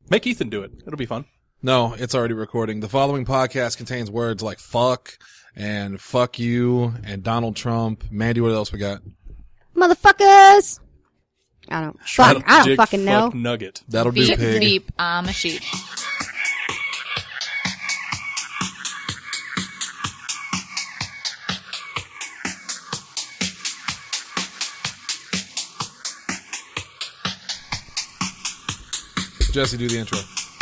Make Ethan do it. It'll be fun. No, it's already recording. The following podcast contains words like fuck and fuck you and Donald Trump. Mandy, what else we got? Motherfuckers! I don't fucking know. Fuck nugget. That'll do, Beep, pig. beep, I'm a sheep. Jesse, do the intro.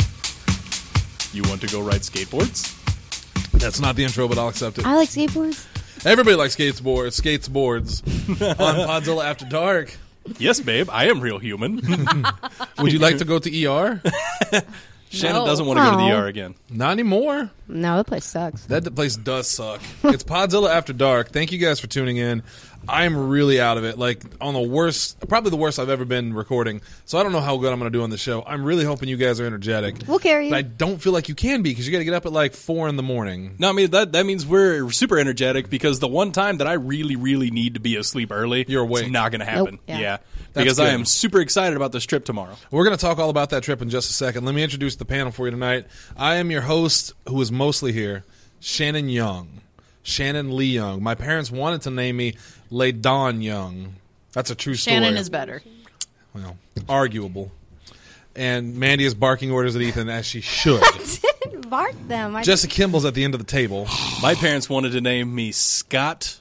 You want to go ride skateboards? That's not the intro, but I'll accept it. I like skateboards. Everybody likes skateboards on Podzilla After Dark. Yes, babe. I am real human. Would you like to go to ER? Shannon No. doesn't want to go to the Oh. ER again. Not anymore. No, that place sucks. That place does suck. It's Podzilla After Dark. Thank you guys for tuning in. I'm really out of it. Like, on the worst, probably the worst I've ever been recording. So I don't know how good I'm going to do on the show. I'm really hoping you guys are energetic. We'll carry you. But I don't feel like you can be because you got to get up at like 4 in the morning. No, I mean, that means we're super energetic because the one time that I really, really need to be asleep early, You're awake. it's not going to happen. Nope. Yeah. Yeah. That's Because I good. am super excited about this trip tomorrow. We're going to talk all about that trip in just a second. Let me introduce the panel for you tonight. I am your host, who is mostly here, Shannon Young. Shannon Lee Young. My parents wanted to name me LaDawn Young. That's a true story. Shannon is better. Well, arguable. And Mandy is barking orders at Ethan, as she should. Bark them. Jesse Kimball's at the end of the table. My parents wanted to name me Scott.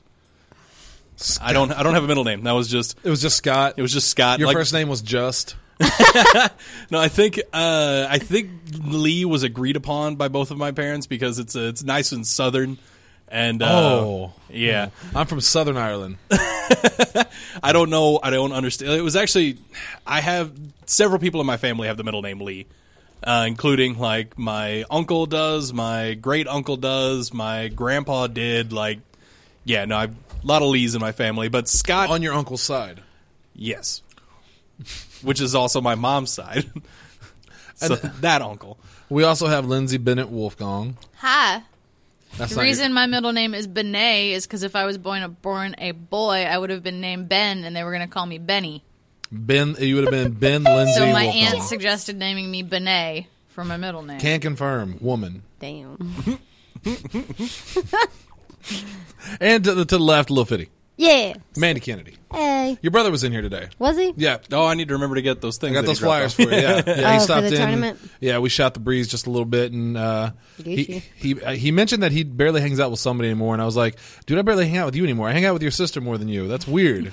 I don't have a middle name. That was just It was just Scott. it was just Scott. Your Like- first name was Just. No, I think Lee was agreed upon by both of my parents because it's nice and southern. And yeah, I'm from Southern Ireland. I don't know. I don't understand. It was actually I have several people in my family have the middle name Lee, including like my uncle does, my great uncle does, my grandpa did. Like, yeah, no, I've a lot of Lees in my family, but Scott, On your uncle's side. yes, which is also my mom's side. So that uncle. We also have Lindsay Bennett Wolfgang. Hi. That's The not reason my middle name is Benet is because if I was born a boy, I would have been named Ben, and they were going to call me Benny. Ben. You would have been Ben Lindsay So my Wolfgang. aunt suggested naming me Benet for my middle name. Can't confirm. Woman. Damn. And to the left, Lil Fitty. Yeah. Mandy Kennedy. Hey. Your brother was in here today. Was he? Yeah. Oh, I need to remember to get those things. I got that those he dropped flyers off. for you. Yeah, yeah. He Oh, for stopped the in. tournament? Yeah, we shot the breeze just a little bit, and he mentioned that he barely hangs out with somebody anymore. And I was like, dude, I barely hang out with you anymore. I hang out with your sister more than you. That's weird.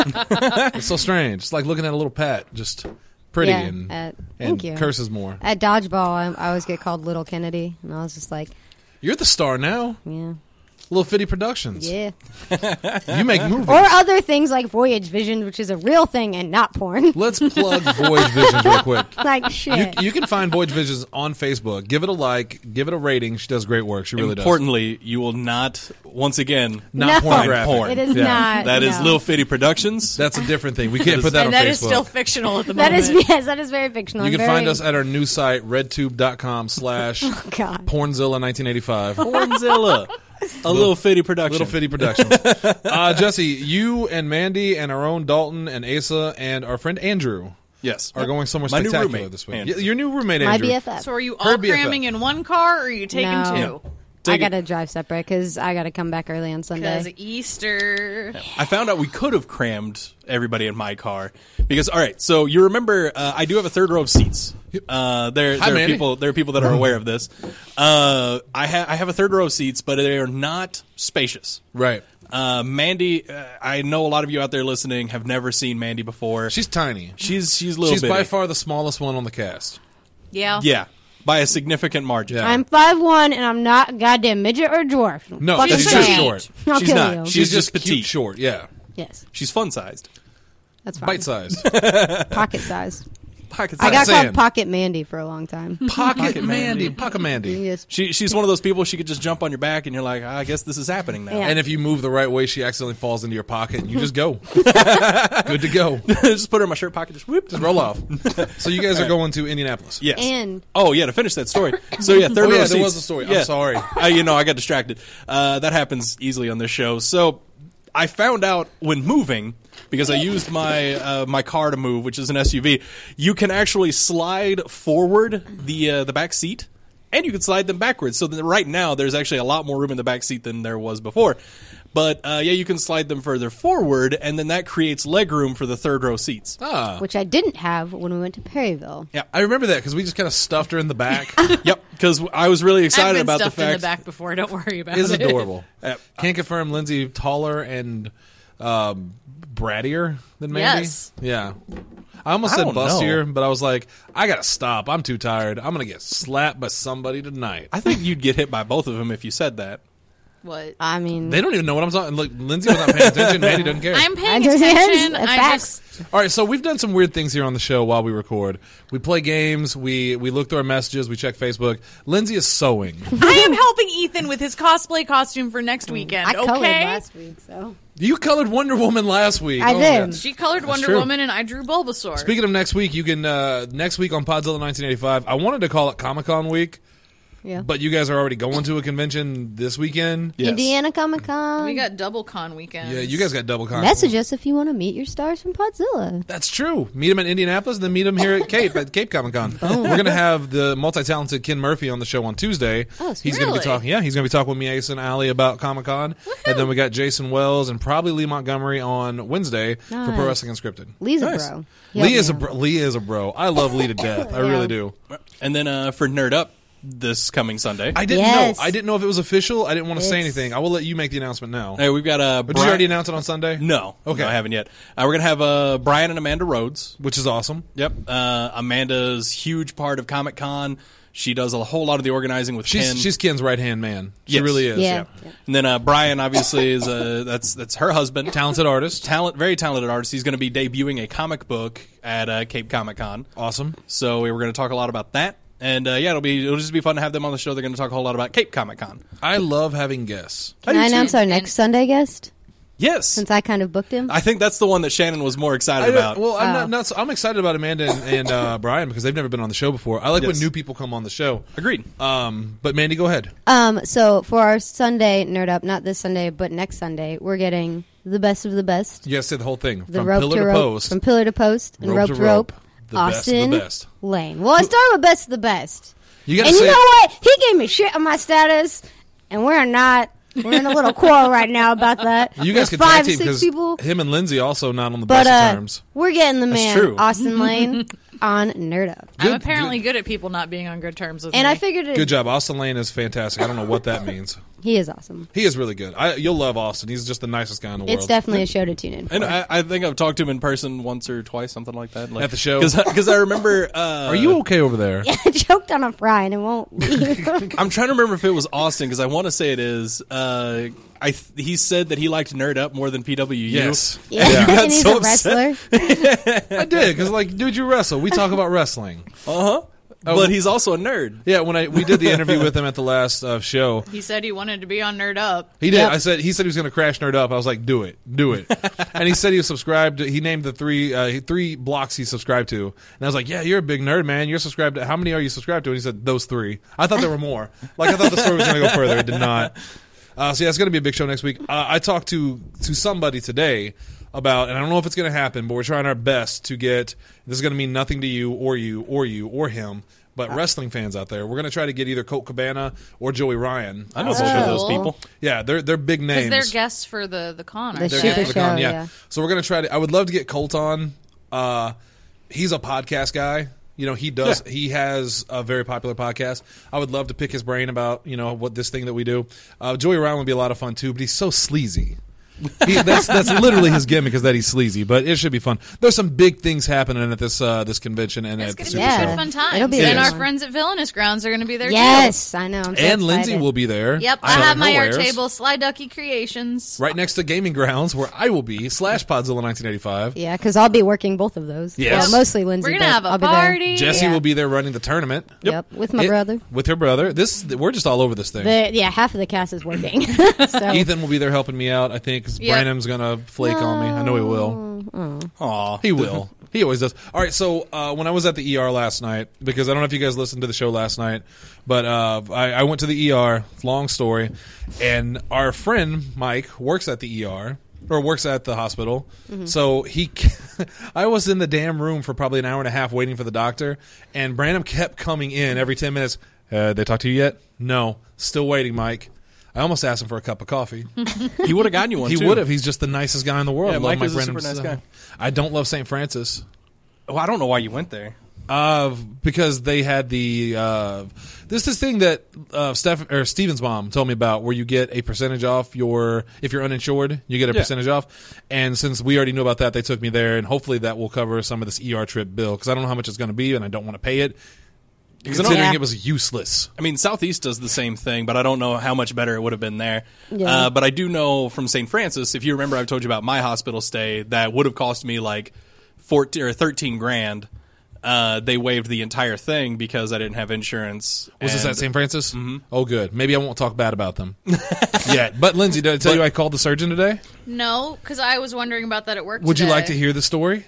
It's so strange. It's like looking at a little pet, just pretty Yeah, and thank you. curses more. At dodgeball, I always get called Little Kennedy, and I was just like, You're the star now. yeah, Lil Fitty Productions. yeah. You make movies. Or other things like Voyage Vision, which is a real thing and not porn. Let's plug Voyage Visions real quick. Like shit. You can find Voyage Visions on Facebook. Give it a like. Give it a rating. She does great work. She really does. Importantly, you will not, once again, Not No. pornographic. Porn. It is Yeah. not. that is no. Lil Fitty Productions. That's a different thing. We can't put that on and that Facebook. is still fictional at the That moment. is yes, that is very fictional. You can Very- find us at our new site, redtube.com/ God. Pornzilla 1985. Pornzilla. A Lil Fitty Production. Little Fitty Productions. Jesse, you and Mandy and our own Dalton and Asa and our friend Andrew Yes. are going somewhere My new spectacular roommate, this week. Andrew. Your new roommate, My Andrew. BFF. So are you Her all BFF. cramming in one car, or are you taking No. two? I Take it. gotta drive separate because I gotta come back early on Because Sunday. Easter. I found out we could have crammed everybody in my car because, all right, so you remember I do have a third row of seats. There are Mandy. people that are aware of this. I have a third row of seats, but they are not spacious. Right. Mandy, I know a lot of you out there listening have never seen Mandy before. She's tiny. She's a little She's bitty. by far the smallest one on the cast. Yeah. Yeah, by a significant margin. Yeah. I'm 5'1" and I'm not a goddamn midget or dwarf. No, Fucking she's just just say it. short. I'll She's kill not. you. She's just cute petite. short, yeah. Yes, She's fun-sized. that's fine. Bite-sized. Pocket size. Pocket I got saying. called Pocket Mandy for a long time. Pocket Mandy. Pocket Mandy. Yes. She's one of those people, she could just jump on your back and you're like, I guess this is happening now. Yeah. And if you move the right way, she accidentally falls into your pocket, and you just go. Good to go. Just put her in my shirt pocket, just whoop. Just roll off. So you guys are going to Indianapolis. Yes. And Oh, yeah, to finish that story. So, yeah, third Oh, row yeah, seats. there was a story. I'm sorry. I got distracted. That happens easily on this show. So, I found out when moving because I used my car to move, which is an SUV. You can actually slide forward the back seat, and you can slide them backwards. So right now, there's actually a lot more room in the back seat than there was before. But you can slide them further forward, and then that creates leg room for the third row seats. Which I didn't have when we went to Perryville. Yeah, I remember that because we just kind of stuffed her in the back. Yep, because I was really I've excited been about the stuffed in the fact. back before. Don't worry about It's it. adorable. Can't confirm Lindsay taller and brattier than Mandy. Yes. Yeah. I almost I said don't bustier, know. but I was like, I gotta stop. I'm too tired. I'm gonna get slapped by somebody tonight. I think you'd get hit by both of them if you said that. What? I mean, They don't even know what I'm talking. Look, Lindsay was not paying attention. Mandy doesn't care. I'm paying Understand? attention. I Facts. just All right, so we've done some weird things here on the show while we record. We play games. We look through our messages. We check Facebook. Lindsay is sewing. I am helping Ethan with his cosplay costume for next weekend. I colored Okay. last week, so. You colored Wonder Woman last week. I Oh, did. yeah. She colored Wonder true. Woman, and I drew Bulbasaur. Speaking of next week, you can next week on Podzilla 1985. I wanted to call it Comic-Con week, Yeah. but you guys are already going to a convention this weekend. Yes. Indiana Comic Con. we got double con weekend. Yeah, you guys got double con. Message us if you want to meet your stars from Podzilla. That's true. Meet him in Indianapolis, and then meet him here at Cape Comic Con. We're going to have the multi-talented Ken Murphy on the show on Tuesday. Oh, He's going to be really? talking. Yeah, he's going to be talking with me, Ace, and Allie about Comic Con, and then we got Jason Wells and probably Lee Montgomery on Wednesday for Pro Nice. Wrestling Unscripted. Lee's Nice. a bro. Lee is a bro. Lee is a bro. I love Lee to death. I Yeah. really do. And then for Nerd Up this coming Sunday, I didn't Yes. know. I didn't know if it was official. I didn't want to say It's- anything. I will let you make the announcement now. hey, we've got But did you already announce it on Sunday? No, Okay. no, I haven't yet. We're gonna have Brian and Amanda Rhodes. Which is awesome. Yep, Amanda's huge part of Comic Con. She does a whole lot of the organizing with Ken. She's Ken's right hand man. She Yes. really is. Yeah. And then Brian obviously is that's her husband, Talented artist. very talented artist. He's going to be debuting a comic book at Cape Comic Con. Awesome. So we were going to talk a lot about that. And it'll just be fun to have them on the show. They're going to talk a whole lot about Cape Comic Con. I love having guests. Can I announce our next Sunday guest? Yes, Since I kind of booked him. I think that's the one that Shannon was more excited about. Well, I'm not. I'm excited about Amanda and Brian because they've never been on the show before. I like when Yes. new people come on the show. Agreed. But Mandy, go ahead. So for our Sunday Nerd Up, not this Sunday, but next Sunday, we're getting the best of the best. You guys say the whole thing The from rope pillar to to rope, post. from pillar to post, and rope to rope. The best of Austin the best. Lane. Well, I started with best of the best. You got to And say you know what? He gave me shit on my status, and we're in a little quarrel right now about that. you guys There's can 5 tag or team 6 because people. him and Lindsay also not on the But best of terms. we're getting the man, true. Austin Lane, on Nerd Up. I'm Good- apparently good at people not being on good terms with And me. I figured Good job. Austin Lane is fantastic. I don't know what that means. he is awesome. He is really good. You'll love Austin. He's just the nicest guy in the world. It's definitely a show to tune in for. And I think I've talked to him in person once or twice, something like that. At the show? Because I remember. Are you okay over there? I choked on a fry and it won't leave. I'm trying to remember if it was Austin because I want to say it is. He said that he liked Nerd Up more than PWU. Yes. Yeah, You got and he's so a wrestler. I did because, like, dude, you wrestle. We talk about wrestling. But he's also a nerd. Yeah, when we did the interview with him at the last show, he said he wanted to be on Nerd Up. he did. Yep. He said he was going to crash Nerd Up. I was like, do it. And he said he was subscribed. He named the three blocks he subscribed to, and I was like, yeah, you're a big nerd, man. You're subscribed to. How many are you subscribed to? And he said those 3. I thought there were more. Like I thought the story was going to go further. It did not. So yeah, it's going to be a big show next week. I talked to somebody today about, and I don't know if it's going to happen, but we're trying our best to get. This is going to mean nothing to you or him. But wrestling fans out there, we're going to try to get either Colt Cabana or Joey Ryan. I know on the both show. of those Cool. people. Yeah, they're big names. Because they're guests for the con. The aren't They're Super guests for the Show, con, yeah. So we're gonna try to. I would love to get Colt on. He's a podcast guy. You know, he does. Yeah. He has a very popular podcast. I would love to pick his brain about what this thing that we do. Joey Ryan would be a lot of fun too, but he's so sleazy. That's literally his gimmick is that he's sleazy, but it should be fun. There's some big things happening at this convention and It's at the going to Super be Yeah. Show. good fun times. It'll be And a our fun. friends at Villainous Grounds are going to be there Yes, I know. I'm so And Lindsay excited. will be there. too. Yep, I showing have my her art wares. table, Sly Ducky Creations. right next to Gaming Grounds, where I will be / Podzilla 1985. Yeah, because I'll be working both of those. Yes. Well, mostly Lindsay. We're going to but have a I'll be party. Jesse Yeah. will be there running the tournament. Yep, with my It- brother. With her brother. We're just all over this thing. Half of the cast is working. so Ethan will be there helping me out, I think, because Yep. Brandon's going to flake on me. I know he will. Aw. He will. He always does. All right, so when I was at the ER last night, because I don't know if you guys listened to the show last night, but I went to the ER, long story, and our friend Mike works at the ER, or works at the hospital. So I was in the damn room for probably an hour and a half waiting for the doctor, and Branham kept coming in every 10 minutes. They talked to you yet? No. Still waiting, Mike. I almost asked him for a cup of coffee. He would have gotten you one, He too. would have. He's just the nicest guy in the world. Yeah, Love Mike is a Branham super nice stuff. guy. I don't love St. Francis. Well, I don't know why you went there. Because they had the there's this thing that Steven's mom told me about where you get a percentage off if you're uninsured, you get a percentage off. And since we already knew about that, they took me there, and hopefully that will cover some of this ER trip bill because I don't know how much it's going to be, and I don't want to pay it. Considering it was useless. I mean, Southeast does the same thing, but I don't know how much better it would have been there. Yeah. But I do know from St. Francis, if you remember, I've told you about my hospital stay that would have cost me like 14 or 13 grand. They waived the entire thing because I didn't have insurance. Was this at St. Francis? Mm-hmm. Oh, good. Maybe I won't talk bad about them yet. But Lindsay, did I tell you I called the surgeon today? No, because I was wondering about that at work Would today. you like to hear the story?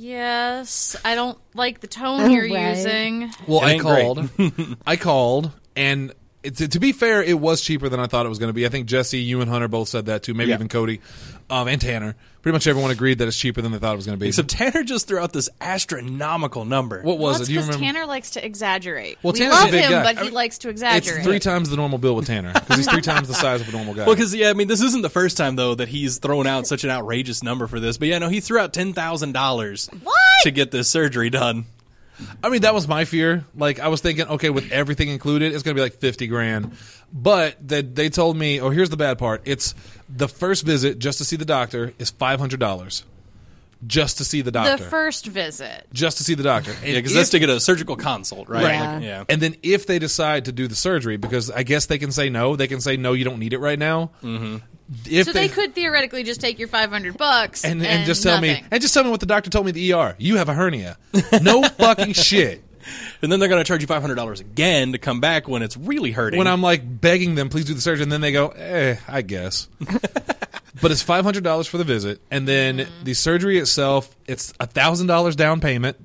Yes. I don't like the tone you're Right. using. Well, It I ain't called. I called, and to be fair, it was cheaper than I thought it was going to be. I think Jesse, you and Hunter both said that too. Maybe even Cody and Tanner. Pretty much everyone agreed that it's cheaper than they thought it was going to be. Except Tanner just threw out this astronomical number. What was it? Do you because remember? Tanner likes to exaggerate. Well, we Tanner's a love big him, guy. but I he mean, likes to It's exaggerate. 3 times the normal bill with Tanner because he's 3 times the size of a normal guy. Well, because I mean, this isn't the first time though that he's thrown out such an outrageous number for this. But yeah, no, he threw out $10,000 to get this surgery done. I mean, that was my fear. Like, I was thinking, okay, with everything included, it's going to be like 50 grand. But they told me, oh, here's the bad part. It's the first visit just to see the doctor is $500. Just to see the doctor. The first visit. Just to see the doctor. And Yeah, because that's to get a surgical consult, right? Right. Like, yeah. And then if they decide to do the surgery, because I guess they can say no, you don't need it right now. Mm-hmm. If So they could theoretically just take your $500 and just tell nothing. me what the doctor told me at the ER. You have a hernia. No fucking shit. And then they're going to charge you $500 again to come back when it's really hurting. When I'm like begging them, please do the surgery, and then they go, I guess. But it's $500 for the visit, and then the surgery itself, it's $1,000 down payment.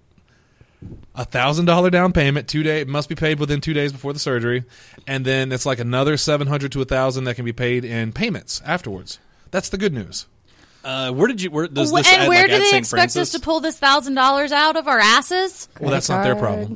$1,000 down payment. 2 day, it must be paid within 2 days before the surgery, and then it's like another $700 to $1,000 that can be paid in payments afterwards. That's the good news. where does this And add, where like, do at they St. expect Francis? us to pull this $1,000 out of our asses? Well, that's not their problem.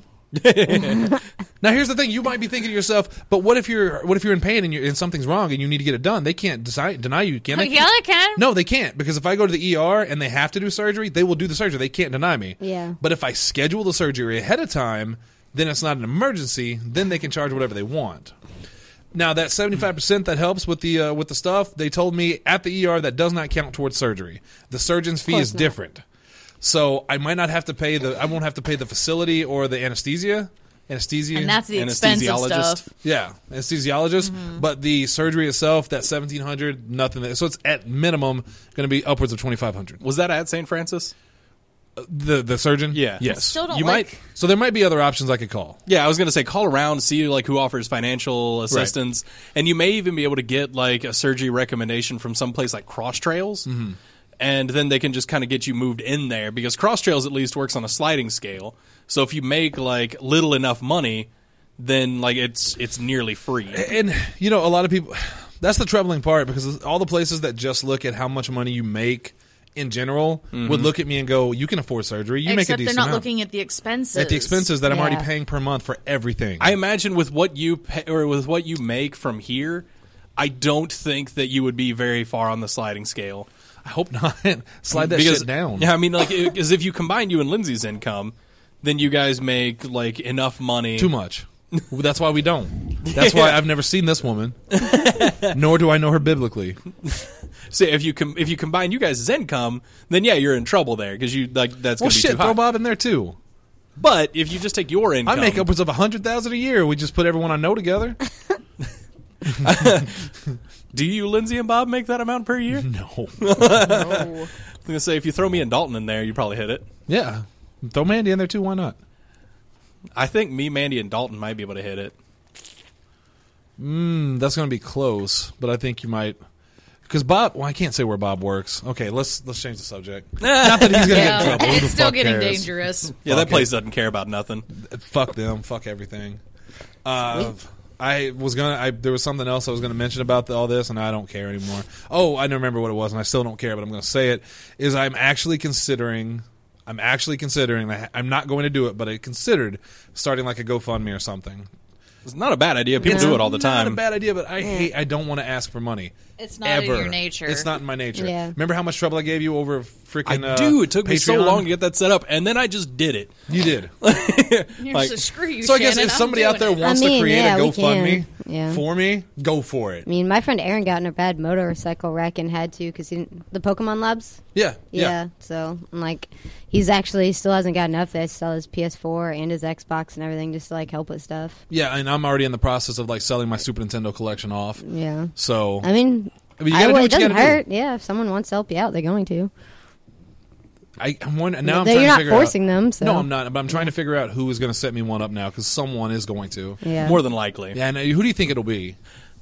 Now, here's the thing: you might be thinking to yourself, "But what if you're in pain and something's wrong and you need to get it done? They can't deny you, can they?" Yeah, they can. No, they can't, because if I go to the ER and they have to do surgery, they will do the surgery. They can't deny me. Yeah. But if I schedule the surgery ahead of time, then it's not an emergency. Then they can charge whatever they want. Now, that 75% that helps with the stuff, they told me at the ER that does not count towards surgery. The surgeon's fee is different. So I might not have to pay I won't have to pay the facility or the anesthesia. And that's the expensive Anesthesiologist. stuff. Yeah, anesthesiologist. But the surgery itself, that $1,700, nothing. So it's at minimum going to be upwards of $2,500. Was that at St. Francis? The surgeon? Yeah. Yes. Still don't You like. might. So there might be other options I could call. Yeah, I was going to say call around, see like who offers financial assistance, and you may even be able to get like a surgery recommendation from some place like Cross Trails, and then they can just kind of get you moved in there because Cross Trails at least works on a sliding scale. So if you make like little enough money, then like it's nearly free. And, a lot of people, that's the troubling part, because all the places that just look at how much money you make in general would look at me and go, you can afford surgery. You make a Except decent they're not amount. looking at the expenses. At the expenses that I'm already Yeah. paying per month for everything. I imagine with what you pay, or with what you make from here, I don't think that you would be very far on the sliding scale. I hope not. Slide that Because- shit down. Yeah, I mean, like, because if you combine you and Lindsay's income, then you guys make like enough money. Too much. That's why we don't. That's why I've never seen this woman, nor do I know her biblically. So if you combine you guys' income, then yeah, you're in trouble there because you like that's Well, going to be shit, too high. throw Bob in there too. But if you just take your income, I make upwards of $100,000 a year. We just put everyone I know together. Do you, Lindsay and Bob, make that amount per year? No. No. I was going to say if you throw me and Dalton in there, you probably hit it. Yeah. Throw Mandy in there too. Why not? I think me, Mandy, and Dalton might be able to hit it. That's going to be close, but I think you might. Because Bob, I can't say where Bob works. Okay, let's change the subject. Not that he's going to get in trouble. Who the It's still fuck getting cares? dangerous. Yeah, Fuck that place doesn't care about nothing. Fuck them. Fuck everything. There was something else I was gonna mention about all this, and I don't care anymore. Oh, I don't remember what it was, and I still don't care, but I'm gonna say it. I'm actually considering. I'm not going to do it, but I considered starting like a GoFundMe or something. It's not a bad idea. People do it all the time. Not a bad idea, but I don't want to ask for money. It's not ever. in your nature. It's not in my nature. Yeah. Remember how much trouble I gave you over freaking I do. It took me so Patreon? long to get that set up, and then I just did it. You did. You're Like- just screw you, So I guess Shannon, if I'm somebody out there doing it. wants I mean, to create yeah, a we GoFundMe can. for me, go for it. I mean, my friend Aaron got in a bad motorcycle wreck and had to because the Pokemon Labs. Yeah. Yeah. So, like, he's actually still hasn't got enough to sell his PS4 and his Xbox and everything just to, like, help with stuff. Yeah, and I'm already in the process of like selling my Super Nintendo collection off. Yeah. So I mean, you gotta do it what you doesn't gotta do. hurt. Yeah, if someone wants to help you out, they're going to. I'm wondering now. I'm You're trying not to figure forcing out, them, so. No, I'm not. But I'm trying to figure out who is going to set me one up now because someone is going to. Yeah. More than likely. Yeah, and who do you think it'll be?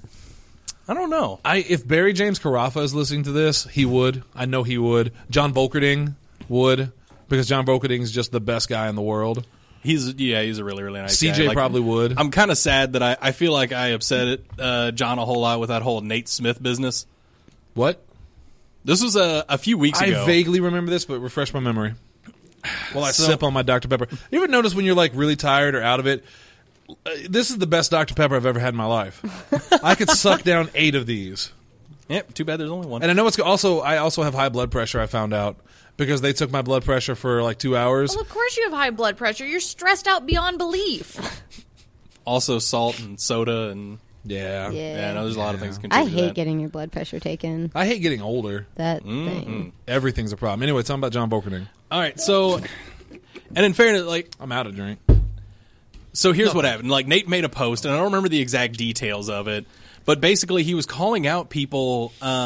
I don't know. If Barry James Carafa is listening to this, he would. I know he would. John Volkerding would because John Volkerding is just the best guy in the world. He's a really, really nice guy. CJ Like, probably would. I'm kind of sad that I feel like I upset John a whole lot with that whole Nate Smith business. What? This was a few weeks ago. I vaguely remember this, but refresh my memory. While I So- sip on my Dr. Pepper. You ever notice when you're like really tired or out of it? This is the best Dr. Pepper I've ever had in my life. I could suck down 8 of these. Yep, too bad there's only one. And I know I also have high blood pressure, I found out. Because they took my blood pressure for like 2 hours. Well, of course you have high blood pressure. You're stressed out beyond belief. Also salt and soda and Yeah. yeah, no, there's a lot of things I contribute to hate that. getting your blood pressure taken. I hate getting older. That Mm-hmm. thing. Everything's a problem. Anyway, tell me about John Volkerding. All right, so and in fairness, like I'm out of drink. so here's what happened. Like Nate made a post, and I don't remember the exact details of it, but basically he was calling out people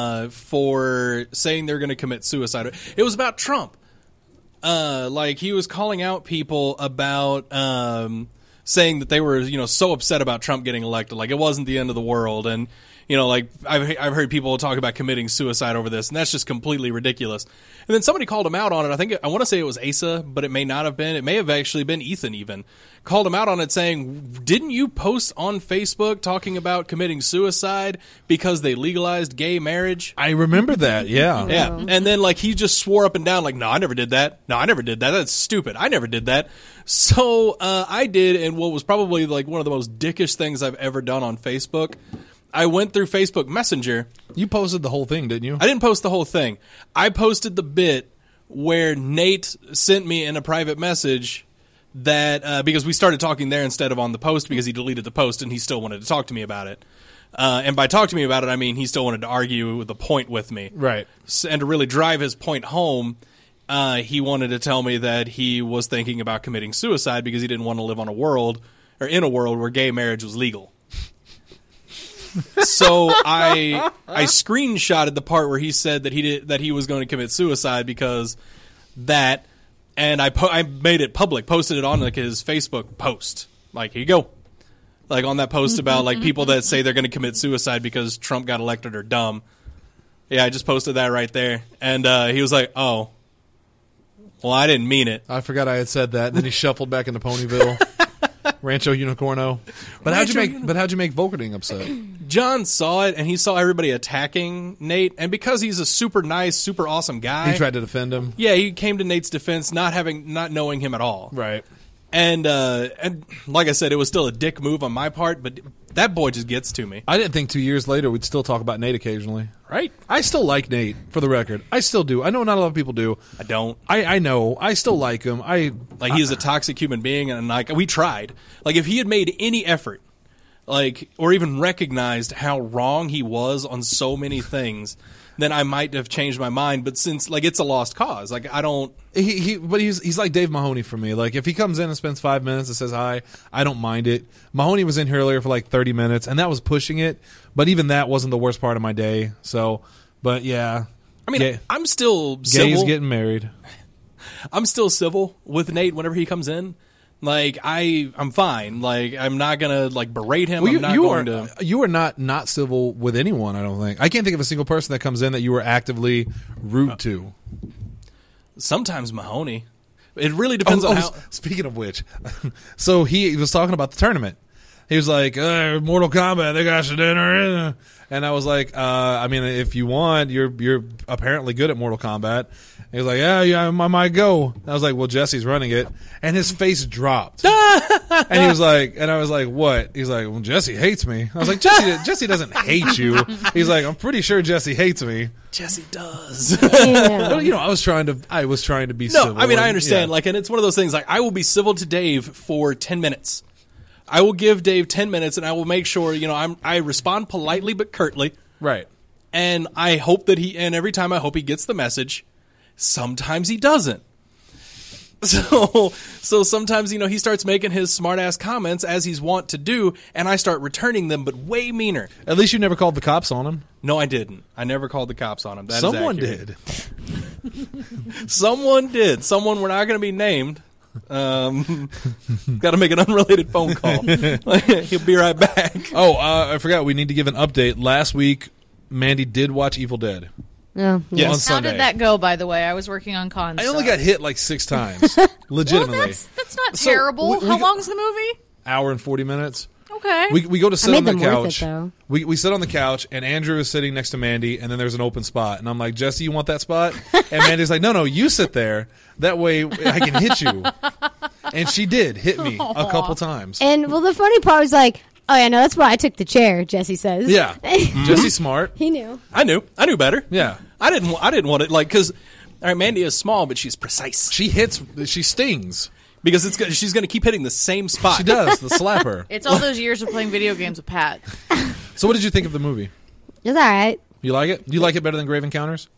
for saying they're going to commit suicide. It was about Trump. Like he was calling out people about saying that they were, so upset about Trump getting elected. Like it wasn't the end of the world, and like I've heard people talk about committing suicide over this, and that's just completely ridiculous. And then somebody called him out on it. I want to say it was Asa, but it may not have been. It may have actually been Ethan. Even called him out on it, saying, "Didn't you post on Facebook talking about committing suicide because they legalized gay marriage?" I remember that, yeah. Yeah, and then like he just swore up and down, like, "No, I never did that. No, I never did that. That's stupid. I never did that." So I did, and what was probably like one of the most dickish things I've ever done on Facebook. I went through Facebook Messenger. You posted the whole thing, didn't you? I didn't post the whole thing. I posted the bit where Nate sent me in a private message that because we started talking there instead of on the post because he deleted the post and he still wanted to talk to me about it. And by talk to me about it, I mean he still wanted to argue the point with me. Right. And to really drive his point home, he wanted to tell me that he was thinking about committing suicide because he didn't want to live in a world where gay marriage was legal. So I screenshotted the part where he said that he was going to commit suicide because that, and I made it public, posted it on like his Facebook post. Like, here you go. Like on that post about like people that say they're going to commit suicide because Trump got elected are dumb. Yeah, I just posted that right there, and he was like, "Oh, well, I didn't mean it." I forgot I had said that. Then he shuffled back into Ponyville. Rancho Unicorno. But how'd you make Volkerding upset? John saw it, and he saw everybody attacking Nate, and because he's a super nice, super awesome guy, He tried to defend him. yeah, he came to Nate's defense, not knowing him at all, Right. and like I said, it was still a dick move on my part, but that boy just gets to me, I didn't think 2 years later we'd still talk about Nate occasionally. right? I still like Nate, for the record. I still do. I know not a lot of people do. I don't. I know. I still like him. Like, he's a toxic human being, and like we tried. Like, if he had made any effort, like, or even recognized how wrong he was on so many things, then I might have changed my mind. But since like it's a lost cause, like I don't. But he's like Dave Mahoney for me. Like if he comes in and spends 5 minutes and says hi, I don't mind it. Mahoney was in here earlier for like 30 minutes, and that was pushing it. But even that wasn't the worst part of my day. So, but yeah, I mean, I'm still civil. Gay's getting married. I'm still civil with Nate whenever he comes in. Like I'm fine. Like I'm not gonna like berate him. Well, I'm not going to. You are not civil with anyone. I don't think. I can't think of a single person that comes in that you were actively rude to. Sometimes Mahoney. It really depends on how. Speaking of which, so he was talking about the tournament. He was like, Mortal Kombat, they got you dinner. And I was like, I mean, if you want, you're apparently good at Mortal Kombat. He was like, yeah, I might go. I was like, well, Jesse's running it. And his face dropped. And he was like, and I was like, what? He's like, well, Jesse hates me. I was like, Jesse doesn't hate you. He's like, I'm pretty sure Jesse hates me. Jesse does. Yeah. But, I was trying to be civil. No, I mean, I understand. Yeah. Like, and it's one of those things, like, I will be civil to Dave for 10 minutes. I will give Dave 10 minutes, and I will make sure, I respond politely but curtly. Right. And I hope that and every time I hope he gets the message. Sometimes he doesn't. So sometimes, he starts making his smart-ass comments as he's wont to do, and I start returning them, but way meaner. At least you never called the cops on him. No, I didn't. I never called the cops on him. That Someone is accurate. did. Someone did. Someone we're not going to be named. Got to make an unrelated phone call. He'll be right back. Oh, I forgot. We need to give an update. Last week, Mandy did watch Evil Dead. Oh, Yes. On How Sunday. did that go, by the way? I was working on cons. I only got hit like 6 times. Well, Legitimately. that's not So, terrible. we How got- long's the movie? Hour and 40 minutes. Okay. We go to sit I on made the them worth couch. it, though. We sit on the couch, and Andrew is sitting next to Mandy, and then there's an open spot. And I'm like, Jesse, you want that spot? And Mandy's like, no, you sit there. That way I can hit you. And she did hit me a couple times. And well, the funny part was like, oh yeah, no, that's why I took the chair. Jesse says. Yeah. Jesse's smart. He knew. I knew better. Yeah. I didn't want it, like, because, all right, Mandy is small, but she's precise. She hits, she stings. Because she's going to keep hitting the same spot. She does, the slapper. It's all those years of playing video games with Pat. So what did you think of the movie? It's all right. You like it? Do you like it better than Grave Encounters?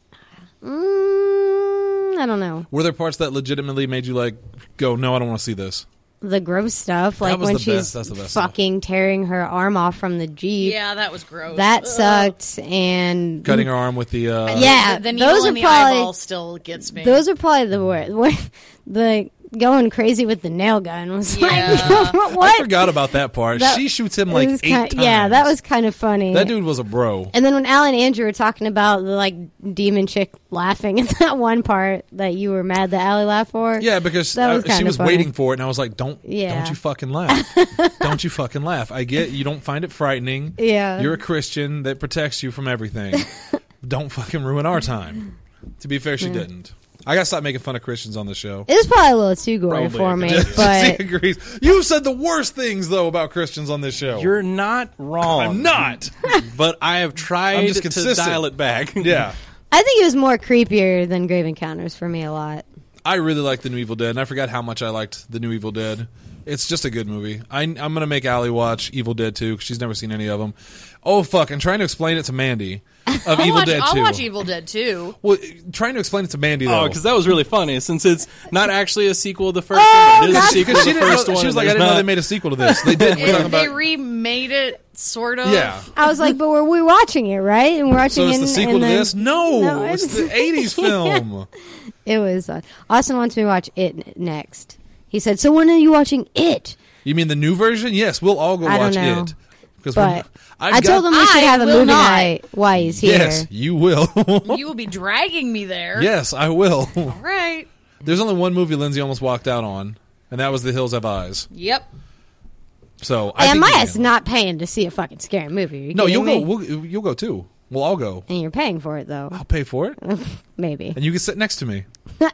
I don't know. Were there parts that legitimately made you like go, no, I don't want to see this? The gross stuff, like was when the she's best. That's the best stuff. fucking tearing her arm off from the Jeep. Yeah, that was gross. That sucked. And Cutting her arm with the yeah, The needle those are in the probably eyeball still gets me. those are probably the worst. The going crazy with the nail gun was Yeah. like what? I forgot about that part. That- She shoots him It like was 8 kind- times. Yeah, that was kind of funny. That dude was a bro. And then when Al and Andrew were talking about the like demon chick laughing at that one part that you were mad that Allie laughed for. Yeah, because That was she kinda was funny. waiting for it, and I was like, don't Yeah. you fucking laugh. Don't you fucking laugh. I get you don't find it frightening. Yeah. You're a Christian that protects you from everything. Don't fucking ruin our time. To be fair, she didn't. I gotta stop making fun of Christians on the show. It was probably a little too gory Probably. for me, Jesse but agrees. You've said the worst things though about Christians on this show. You're not wrong. I'm not. But I have I'm tried just to consistent. dial it back. Yeah. I think it was more creepier than Grave Encounters for me a lot. I really like the new Evil Dead, and I forgot how much I liked the new Evil Dead. It's just a good movie. I'm going to make Allie watch Evil Dead 2 because she's never seen any of them. Oh, fuck. I'm trying to explain it to Mandy of Evil Dead 2. I'll watch Evil Dead 2. Well, trying to explain it to Mandy, though. Oh, because that was really funny, since it's not actually a sequel to the first one. It is a that's- sequel Because to she the didn't first know, one. she was and like, I there's didn't know not- they made a sequel to this. They did. We're talking They about... remade it, sort of. Yeah. I was like, but we're watching it, right? And we're watching So it's it. the sequel and to then- this? No, No, it's the it's- 80s film. It was. Austin wants me to watch it next. He said, "So when are you watching it?" You mean the new version? Yes, we'll all go I don't watch know. it. Because But I told him we should I have a will movie not. night while he's here. Yes, you will. You will be dragging me there. Yes, I will. All right. There's only one movie Lindsay almost walked out on, and that was The Hills Have Eyes. Yep. So Hey, I think my you ass can. not paying to see a fucking scary movie. Are you No, kidding you'll me? go. You'll go too. We'll all go. And you're paying for it though. I'll pay for it, Maybe. and you can sit next to me.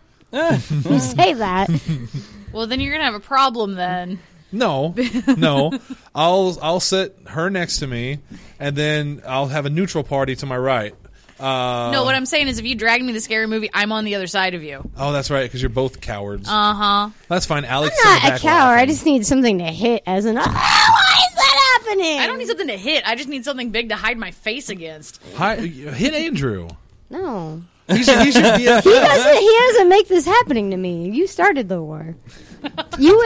You say that. Well, then you're going to have a problem then. No, no. I'll sit her next to me, and then I'll have a neutral party to my right. No, what I'm saying is if you drag me to the scary movie, I'm on the other side of you. Oh, that's right, because you're both cowards. Uh-huh. That's fine. Alex, I'm not a coward. I just need something to hit as an. Why is that happening? I don't need something to hit. I just need something big to hide my face against. Hit Andrew. No. He's your BFF. He doesn't make this happening to me. You started the war. You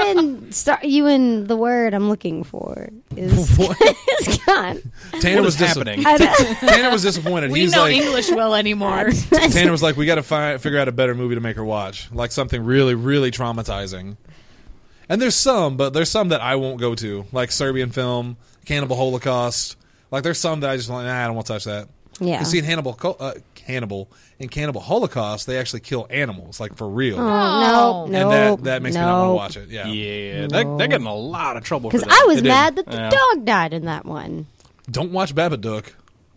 and the word I'm looking for is What? is gone. Tanner What was is happening? Tanner was disappointed. We He's know like, English well anymore. Tanner was like, we got to figure out a better movie to make her watch, like something really, really traumatizing. And there's some that I won't go to, like Serbian film, Cannibal Holocaust. Like there's some that I just like, I don't want to touch that. Yeah. You seen Cannibal Cannibal. In Cannibal Holocaust, they actually kill animals, like for real. Oh, no, And that makes me not want to watch it. Yeah. Yeah, they're getting a lot of trouble for Because that. I was did. mad that the Yeah. dog died in that one. Don't watch Babadook.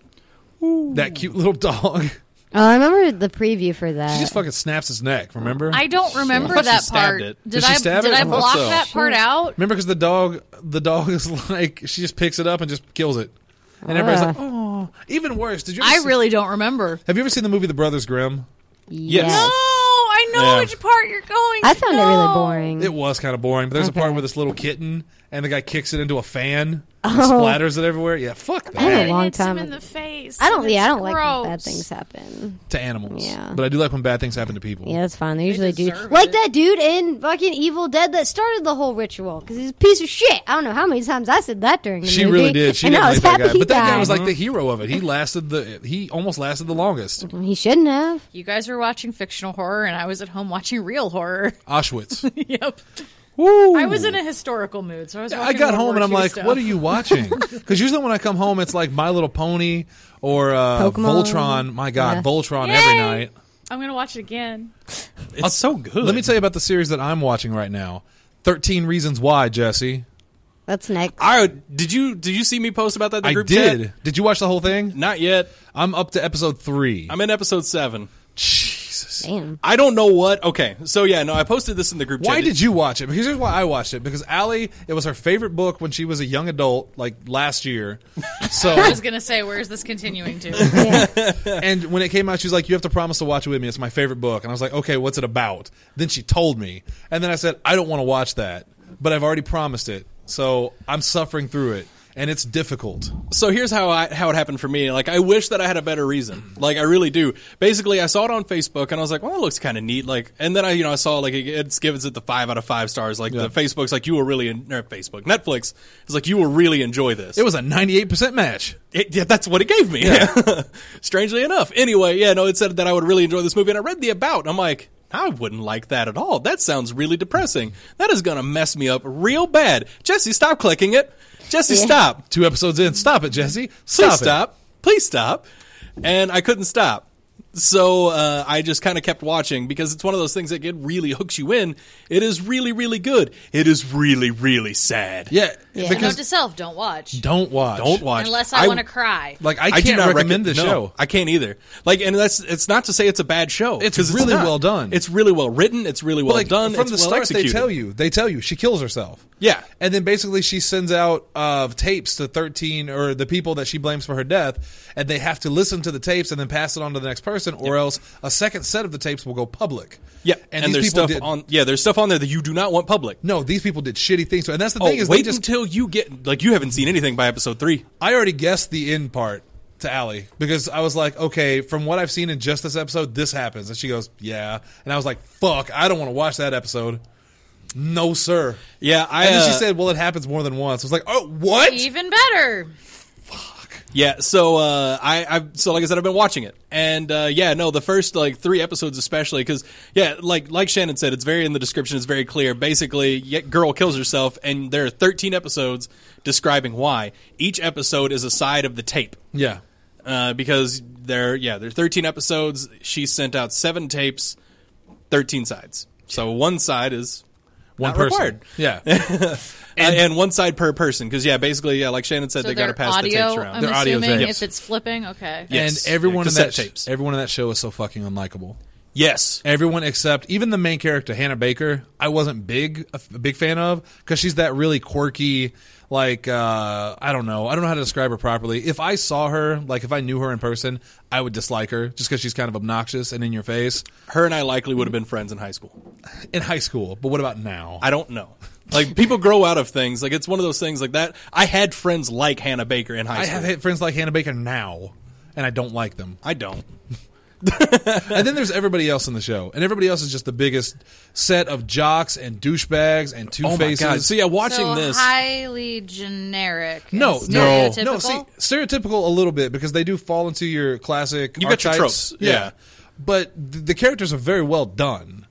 That cute little dog. Oh, I remember the preview for that. She just fucking snaps his neck, remember? I don't remember I thought she that stabbed part. it. Did she stab did it? I I thought block so. that part out? Remember, because the dog is like, she just picks it up and just kills it. And everybody's like, oh. Even worse, did you ever I see- really don't remember. have you ever seen the movie The Brothers Grimm? Yes. No, I know Yeah. which part you're going. I found it really No. boring. It was kind of boring, but there's a part Okay. where this little kitten and the guy kicks it into a fan and Oh. splatters it everywhere. Yeah, fuck I had that. a long hits time him in ago. the face. I don't. and Yeah, I it's don't like when bad gross. things happen. To animals. Yeah. But I do like when bad things happen to people. Yeah, that's fine. They usually do. deserve Like it. that dude in fucking Evil Dead that started the whole ritual because he's a piece of shit. I don't know how many times I said that during the She movie. really did. She and didn't I like was that happy guy. he But that guy died. was like the hero of it. He almost lasted the longest. He shouldn't have. You guys were watching fictional horror, and I was at home watching real horror. Auschwitz. Yep. Woo. I was in a historical mood, so I was. I Watching got World home War and I'm II like, stuff. what are you watching? Because usually when I come home, it's like My Little Pony or Pokemon. Voltron. My God, Yeah. Voltron Yay! every night. I'm gonna watch it again. It's so good. Let me tell you about the series that I'm watching right now. 13 Reasons Why, Jesse. That's next. Did you see me post about that in the I group did. chat? Did you watch the whole thing? Not yet. I'm up to episode 3. I'm in episode 7. Jesus. Damn. I don't know what. Okay, so yeah, no, I posted this in the group chat. Why did you watch it? Because here's why I watched it. Because Allie, it was her favorite book when she was a young adult, like last year. So, I was gonna say, where's this continuing to? and when it came out, she was like, "You have to promise to watch it with me. It's my favorite book." And I was like, "Okay, what's it about?" Then she told me, and then I said, "I don't want to watch that, but I've already promised it, so I'm suffering through it, and it's difficult." So here's how it happened for me. Like, I wish that I had a better reason. Like, I really do. Basically, I saw it on Facebook, and I was like, well, that looks kind of neat. Like, and then I saw, like, it gives it the 5 out of 5 stars. Like, the Facebook's like, you will really, Netflix is like, you will really enjoy this. It was a 98% match. Yeah, that's what it gave me. Strangely enough. Anyway, yeah, no, it said that I would really enjoy this movie, and I read the about, and I'm like, I wouldn't like that at all. That sounds really depressing. That is going to mess me up real bad. Jesse, stop clicking it. Jesse, stop. 2 episodes in, stop it, Jesse. Please Stop. stop. Please stop. And I couldn't stop. So I just kind of kept watching because it's one of those things that really hooks you in. It is really, really good. It is really, really sad. Yeah, Yeah. Note because to self: don't watch don't watch. Don't watch. unless I want to cry. Like I do can't not recommend no, this show. I can't either. Like, and it's not to say it's a bad show. It's 'cause really not. well done. It's really well written. It's really well Like, done. from it's the well start. executed. They tell you she kills herself. Yeah. And then basically she sends out tapes to 13 or the people that she blames for her death, and they have to listen to the tapes and then pass it on to the next person, or else a second set of the tapes will go public. Yeah, and, and these there's people stuff did, on. Yeah, there's stuff on there that you do not want public. No, these people did shitty things. And that's the Oh, thing is, wait they just. until you get you haven't seen anything by episode 3. I already guessed the end part to Allie because I was like, okay, from what I've seen in just this episode, this happens, and she goes, yeah, and I was like, fuck, I don't want to watch that episode. No, sir. Yeah, And then she said, well, it happens more than once. I was like, oh, what? Even better. Yeah, so so like I said, I've been watching it, and the first 3 episodes especially, because like Shannon said, it's very in the description, it's very clear. Basically, girl kills herself, and there are 13 episodes describing why. Each episode is a side of the tape, Yeah. because there are 13 episodes. She sent out 7 tapes, 13 sides. So one side is One not person. required. Yeah. And one side per person, because basically, like Shannon said, So they got to they're pass the audio. tapes around. I'm They're audio assuming tapes. if it's flipping, okay. Yes. And everyone Yeah, in that cassette tapes. everyone in that show is so fucking unlikable. Yes. Everyone except even the main character Hannah Baker, I wasn't a big fan of because she's that really quirky, like I don't know how to describe her properly. If I saw her, like if I knew her in person, I would dislike her just because she's kind of obnoxious and in your face Her and I likely would have been friends in high school. in high school. But what about now? I don't know. Like, people grow out of things. Like, it's one of those things like that. I had friends like Hannah Baker in high I school. have hit friends like Hannah Baker now, and I don't like them. I don't. And then there's everybody else in the show, and everybody else is just the biggest set of jocks and douchebags and two Oh my faces. god. So yeah, watching So this. highly generic. and No. stereotypical. See, stereotypical a little bit because they do fall into your classic You got your archetypes. tropes, yeah. But the characters are very well done.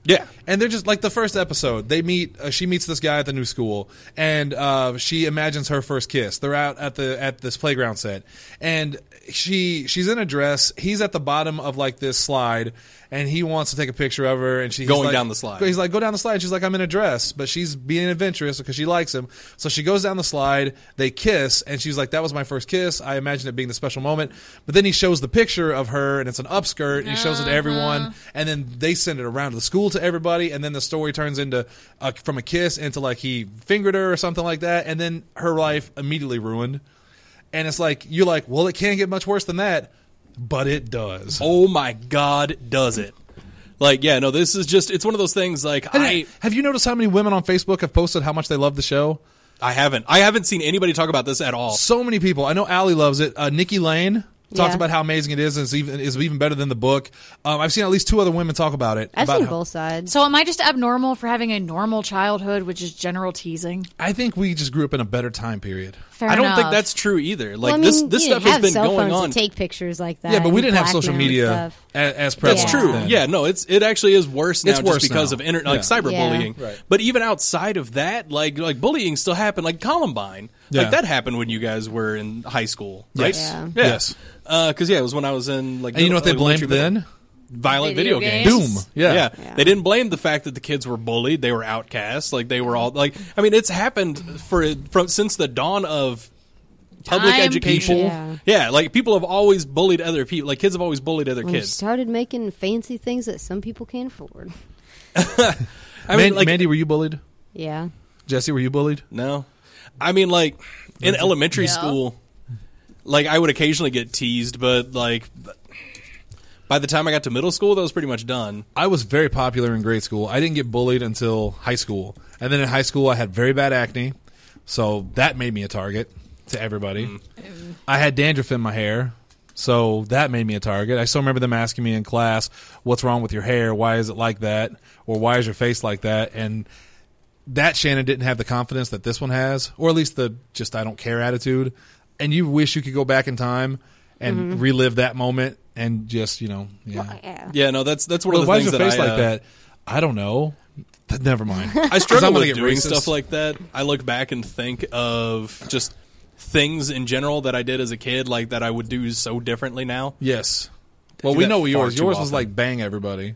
Yeah. And they're just like the first episode. They meet. She meets this guy at the new school, and she imagines her first kiss. They're out at this playground set, and she's in a dress. He's at the bottom of like this slide, and he wants to take a picture of her. And she's Going like, down the slide. He's like, go down the slide. She's like, I'm in a dress, but she's being adventurous because she likes him. So she goes down the slide. They kiss, and she's like, that was my first kiss. I imagine it being the special moment. But then he shows the picture of her, and it's an upskirt. And he shows it to everyone, and then they send it around to the school to everybody. And then the story turns into from a kiss into like he fingered her or something like that, and then her life immediately ruined. And it's like you're like, well, it can't get much worse than that, but it does. Oh my God, does it? Like, yeah, no, this is just, it's one of those things like Have you noticed how many women on Facebook have posted how much they love the show? I haven't seen anybody talk about this at all. So many people. I know Allie loves it. Nikki Lane talks Yeah. about how amazing it is, and is even better than the book. I've seen at least 2 other women talk about it. I've about seen how- both sides. So am I just abnormal for having a normal childhood, which is general teasing? I think we just grew up in a better time period. Fair I don't enough. think that's true either. Like Well, I mean, this you stuff didn't has have been cell going phones on. to take pictures like that. Yeah, but we and didn't have social blackmail and media stuff. as prevalent. That's true. then. Yeah, no, it actually is worse now It's worse just because now. of like Yeah. cyberbullying. Yeah. Right. But even outside of that, like bullying still happened. Like Columbine, Yeah. like that happened when you guys were in high school, right? Yes. Yeah. Yes. Because it was when I was in like. And you know what they blamed elementary, then? Violent Video video, games. games. Doom. Yeah. Yeah. They didn't blame the fact that the kids were bullied. They were outcasts. Like they were all like. I mean, it's happened since the dawn of public Time education. period. Yeah, like people have always bullied other people. Like kids have always bullied other When we kids. started making fancy things that some people can't afford. I mean, like Mandy, were you bullied? Yeah. Jesse, were you bullied? no. I mean, like in elementary No. school, like I would occasionally get teased, but like by the time I got to middle school, that was pretty much done. I was very popular in grade school. I didn't get bullied until high school. And then in high school, I had very bad acne. So that made me a target to everybody. I had dandruff in my hair. So that made me a target. I still remember them asking me in class, what's wrong with your hair? Why is it like that? Or why is your face like that? And that Shannon didn't have the confidence that this one has, or at least the just I don't care attitude. And you wish you could go back in time and relive that moment and just, yeah. Yeah. Yeah, no, that's one Well, of the why is things your that face I like that? I don't know. Never mind. I 'Cause struggle I'm gonna with get doing racist. stuff like that. I look back and think of just things in general that I did as a kid, like that I would do so differently now. Yes. Well, do we that know far yours. too Yours was often. like bang everybody.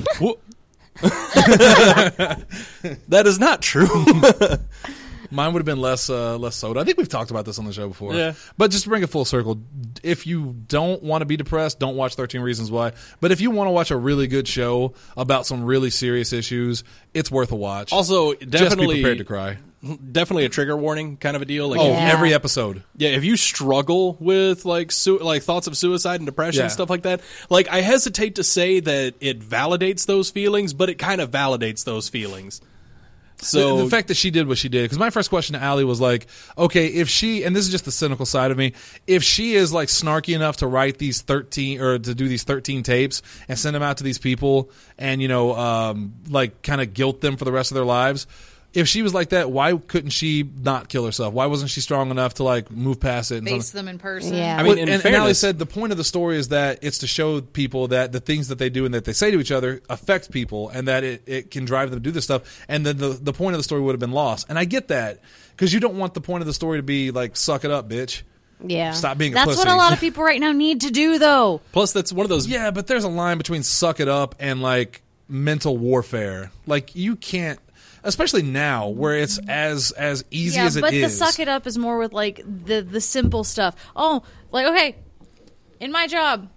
That is not true. Mine would have been less soda. I think we've talked about this on the show before. Yeah. But just to bring it full circle, if you don't want to be depressed, don't watch 13 Reasons Why. But if you want to watch a really good show about some really serious issues, it's worth a watch. Also, just be definitely prepared to cry. definitely a trigger warning kind of a deal. Like, Oh, Yeah. every episode. yeah, if you struggle with like thoughts of suicide and depression Yeah. and stuff like that, like I hesitate to say that it validates those feelings, but it kind of validates those feelings. So The fact that she did what she did, because my first question to Allie was like, okay, if she, and this is just the cynical side of me, if she is like snarky enough to write these 13 or to do these 13 tapes and send them out to these people and, like kind of guilt them for the rest of their lives, if she was like that, why couldn't she not kill herself? Why wasn't she strong enough to like move past it? And Face something? them in person. Yeah. I mean, Well, in and Allie fairness, said the point of the story is that it's to show people that the things that they do and that they say to each other affect people, and that it can drive them to do this stuff. And then the point of the story would have been lost. And I get that, because you don't want the point of the story to be like, suck it up, bitch. Yeah. Stop being a That's pussy. what a lot of people right now need to do, though. plus that's one of those. Yeah, but there's a line between suck it up and like mental warfare. Like you can't, especially now where it's as easy Yeah, as it but is. the suck it up is more with like the simple stuff. Oh, like okay, in my job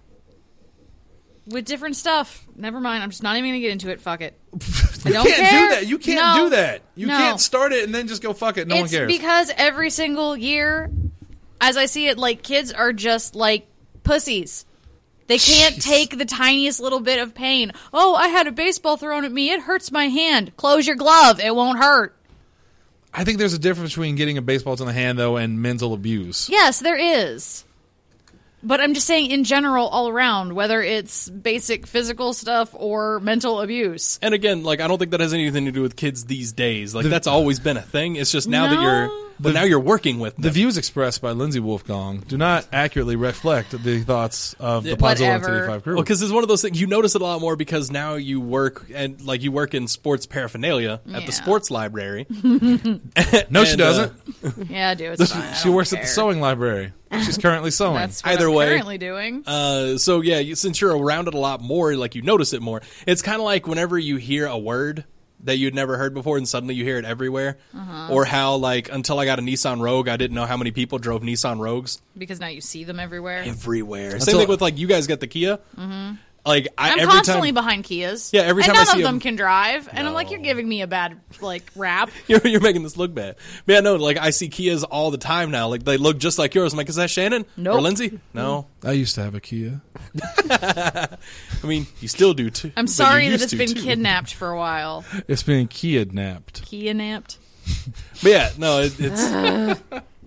with different stuff. Never mind. I'm just not even gonna get into it. Fuck it. I You don't can't care. do that. You can't No. do that. You No. can't start it and then just go fuck it. No one It's cares. because every single year, as I see it, like kids are just like pussies. They can't Jeez. take the tiniest little bit of pain. Oh, I had a baseball thrown at me. It hurts my hand. Close your glove. It won't hurt. I think there's a difference between getting a baseball to the hand, though, and mental abuse. Yes, there is. But I'm just saying in general, all around, whether it's basic physical stuff or mental abuse. And again, like I don't think that has anything to do with kids these days. Like that's always been a thing. It's just now that you're but now you're working with them. The views expressed by Lindsay Wolfgong do not accurately reflect the thoughts of the Podzilla and Whatever. 85 crew. Well, because it's one of those things you notice it a lot more because now you work and like you work in sports paraphernalia at the Yeah. sports library. No, she and, doesn't. Yeah, dude, it's fine. I She don't works at care. the sewing library. She's currently sewing. That's what Either I'm way. currently doing. So yeah, since you're around it a lot more, like you notice it more. It's kind of like whenever you hear a word that you'd never heard before, and suddenly you hear it everywhere. Or how like until I got a Nissan Rogue, I didn't know how many people drove Nissan Rogues Because now you see them everywhere. everywhere. Same thing with like you guys get the Kia. Like I'm every constantly time behind Kias. Yeah, every and time I none see of them them- can drive. And I'm like, you're giving me a bad like rap. you're making this look bad. But yeah, no, like I see Kias all the time now. Like they look just like yours. I'm like, is that Shannon? Nope. Or Lindsay? No. I used to have a Kia. I mean, you still do too. I'm but sorry you that used it's to, been too. kidnapped for a while. It's been kidnapped. Kia-napped. But yeah, no, it's.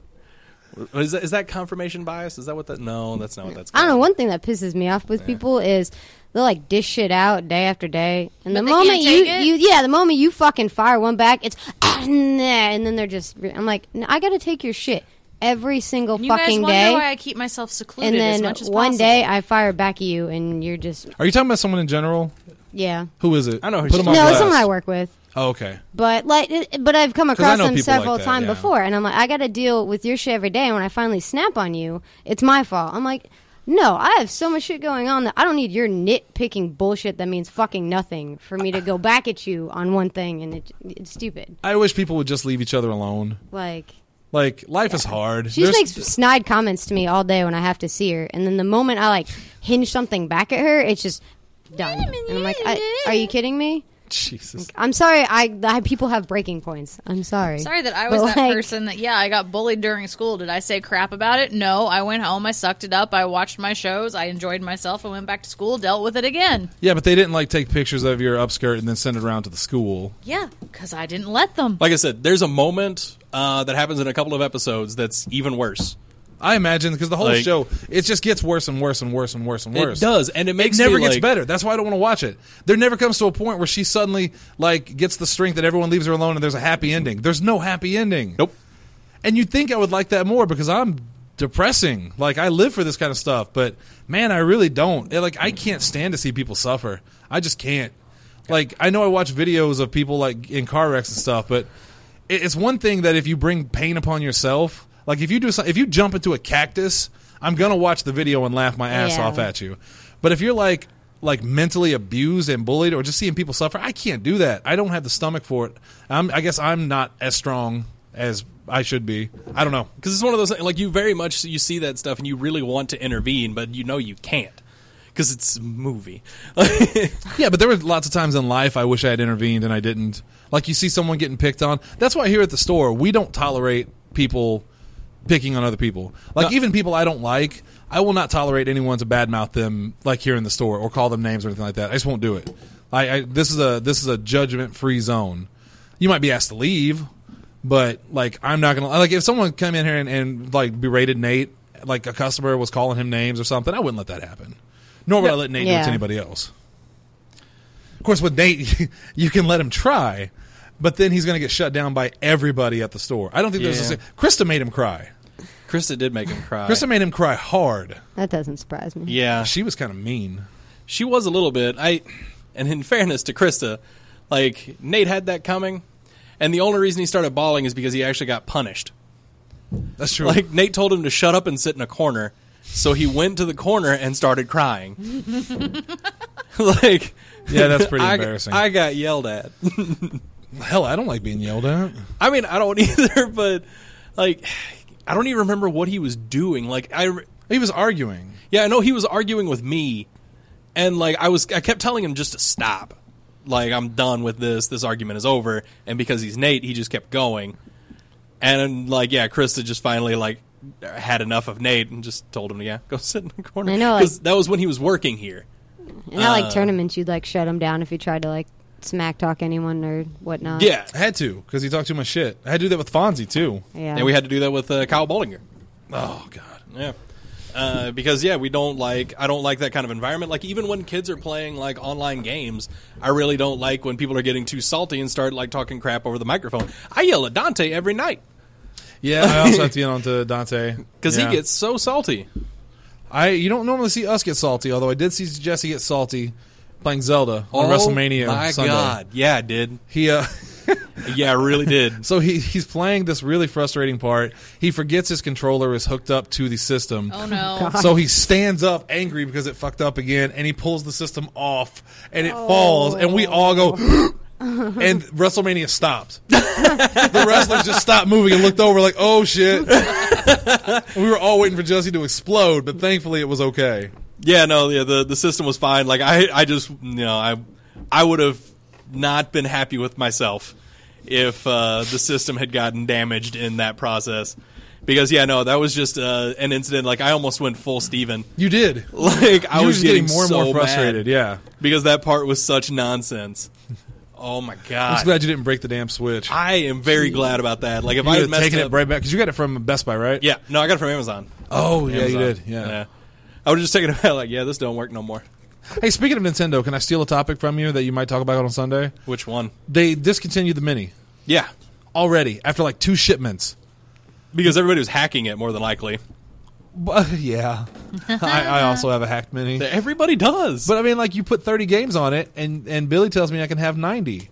Is that confirmation bias? Is that what that? No, that's not what that's I called. don't know. One thing that pisses me off with people is they'll like dish shit out day after day, and But the they moment can't take it? the moment you fucking fire one back, it's and then they're just. I'm like, I gotta take your shit every single You guys fucking wonder day, why I keep myself secluded and as then much as one possible. day I fire back at you, and you're just Are you talking about someone in general? yeah. Who is it? I know who Put she's him on No, it's blast. someone I work with. Oh, okay. But but I've come 'Cause I across know them people like several that, times yeah. before, and I'm like, I got to deal with your shit every day. And when I finally snap on you, it's my fault. I'm like, no, I have so much shit going on that I don't need your nitpicking bullshit that means fucking nothing for me to go back at you on one thing, and it's stupid. I wish people would just leave each other alone. Like Like, life is hard. she There's- just makes snide comments to me all day when I have to see her, and then the moment I like hinge something back at her, it's just done. And I'm like, are you kidding me? Jesus. I'm sorry. People have breaking points. I'm sorry. Sorry that I was But, that like, person that, I got bullied during school. Did I say crap about it? No. I went home, I sucked it up, I watched my shows, I enjoyed myself, I went back to school, dealt with it again. Yeah, but they didn't, like, take pictures of your upskirt and then send it around to the school. Yeah, because I didn't let them. Like I said, there's a moment that happens in a couple of episodes that's even worse. I imagine, because the whole Like- show, it just gets worse and worse and worse and worse and worse. It does, and it makes never me, gets like- better. That's why I don't want to watch it. There never comes to a point where she suddenly, like, gets the strength that everyone leaves her alone and there's a happy ending. There's no happy ending. Nope. And you'd think I would like that more because I'm depressing. Like, I live for this kind of stuff, but man, I really don't. I can't stand to see people suffer. I just can't. Like, I know I watch videos of people, like, in car wrecks and stuff, but it's one thing that if you bring pain upon yourself, like, if you jump into a cactus, I'm gonna watch the video and laugh my ass Yeah. off at you. But if you're like mentally abused and bullied, or just seeing people suffer, I can't do that. I don't have the stomach for it. I guess I'm not as strong as I should be. I don't know. Because it's one of those like you very much you see that stuff and you really want to intervene, but you know you can't because it's a movie. Yeah, but there were lots of times in life I wish I had intervened and I didn't. Like, you see someone getting picked on. That's why here at the store we don't tolerate people picking on other people. Like, No. even people I don't like, I will not tolerate anyone to badmouth them, like, here in the store, or call them names or anything like that. I just won't do it. This is a judgment free zone. You might be asked to leave, but like, I'm not gonna, like, if someone come in here and like berated Nate, like a customer was calling him names or something, I wouldn't let that happen. Nor would I let Nate do it Yeah. to anybody else. Of course, with Nate, you can let him try, but then he's going to get shut down by everybody at the store. I don't think there's Yeah. Krista made him cry. Krista did make him cry. Krista made him cry hard. That doesn't surprise me. Yeah, She was kind of mean. she was a little bit. And in fairness to Krista, like Nate had that coming, and the only reason he started bawling is because he actually got punished. That's true. Like Nate told him to shut up and sit in a corner, so he went to the corner and started crying. Like, yeah, that's pretty embarrassing. I got yelled at. Hell, I don't like being yelled at. I mean, I don't either, but like, I don't even remember what he was doing. Like, He was arguing. yeah, I know he was arguing with me, and like, I kept telling him just to stop. Like, I'm done with this. This argument is over. And because he's Nate, he just kept going. And like, yeah, Krista just finally like had enough of Nate and just told him to go sit in the corner. I know, like- 'Cause that was when he was working here. And I like tournaments, you'd like shut him down if he tried to like smack talk anyone or whatnot. Yeah, I had to, because he talked too much shit. I had to do that with Fonzie, too. yeah. and we had to do that with Kyle Bollinger. Oh, God. Yeah. Because I don't like that kind of environment. Like, even when kids are playing like online games, I really don't like when people are getting too salty and start like talking crap over the microphone. I yell at Dante every night. Yeah, I also have to get on to Dante. Because he gets so salty. You don't normally see us get salty, although I did see Jesse get salty playing Zelda on WrestleMania my Sunday. God. Yeah, I did. He Yeah, I really did. So he's playing this really frustrating part. He forgets his controller is hooked up to the system. Oh no. So he stands up angry because it fucked up again, and he pulls the system off, and it falls, and we all go, and WrestleMania stopped. The wrestlers just stopped moving and looked over like, oh shit. We were all waiting for Jesse to explode, but thankfully it was okay. Yeah, no, yeah, the system was fine. Like I just, I would have not been happy with myself if the system had gotten damaged in that process. Because that was just an incident. Like I almost went full Steven. You did. Like I was getting more and so more frustrated. mad Yeah, because that part was such nonsense. Oh my I'm God! just glad you didn't break the damn Switch. I am very glad about that. Like if I You had messed taken up, it right back because you got it from Best Buy, right? yeah, no, I got it from Amazon. Oh yeah, you Amazon. did. Yeah. I would have just taken it out. Like, yeah, this don't work no more. Hey, speaking of Nintendo, can I steal a topic from you that you might talk about on Sunday? Which one? They discontinued the Mini Yeah, already after like 2 shipments. because everybody was hacking it more than likely. Yeah, I also have a hacked Mini. Everybody does. But I mean, like you put 30 games on it, and Billy tells me I can have 90.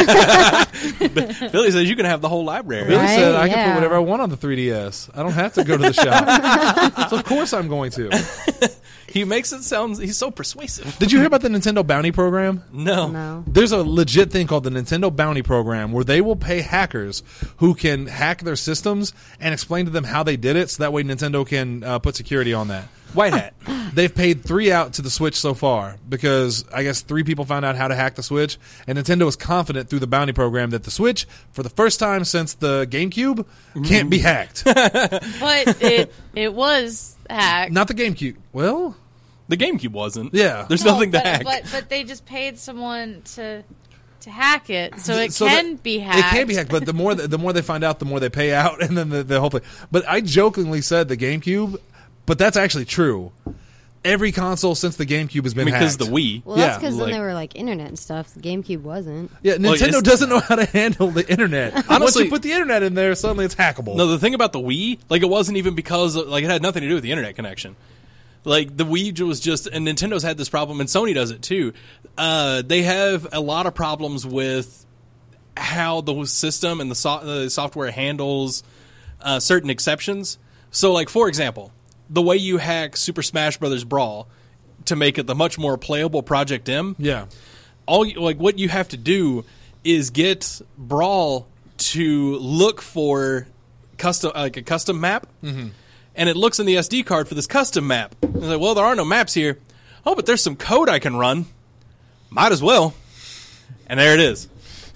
Billy says you can have the whole library. Billy Right, said I can yeah. put whatever I want on the 3DS. I don't have to go to the shop. So of course I'm going to. He makes it sound. He's so persuasive. Did you hear about the Nintendo Bounty Program? No. There's a legit thing called the Nintendo Bounty Program where they will pay hackers who can hack their systems and explain to them how they did it, so that way Nintendo can put security on that. White hat. They've paid 3 out to the Switch so far because I guess 3 people found out how to hack the Switch, and Nintendo is confident through the bounty program that the Switch, for the first time since the GameCube, can't be hacked. But it was hacked. Not the GameCube. Well, The GameCube wasn't. Yeah. There's No, nothing to but, hack. But they just paid someone to hack it, so it so can that- be hacked. It can be hacked, but the more they find out, the more they pay out, and then the whole thing. But I jokingly said the GameCube, but that's actually true. Every console since the GameCube has been because hacked. the Wii. Well, that's Yeah, because like- then they were like internet and stuff. The GameCube wasn't. Yeah, Well, Nintendo it's- doesn't know how to handle the internet. Once Honestly- you put the internet in there, suddenly it's hackable. No, the thing about the Wii, like it wasn't even because like it had nothing to do with the internet connection. Like the Wii was just, and Nintendo's had this problem, and Sony does it too. They have a lot of problems with how the system and the software handles certain exceptions. So, like for example, the way you hack Super Smash Bros. Brawl to make it the much more playable Project M. Yeah. What you have to do is get Brawl to look for a custom map, and it looks in the SD card for this custom map. It's like, well, there are no maps here. Oh, but there's some code I can run. Might as well. And there it is.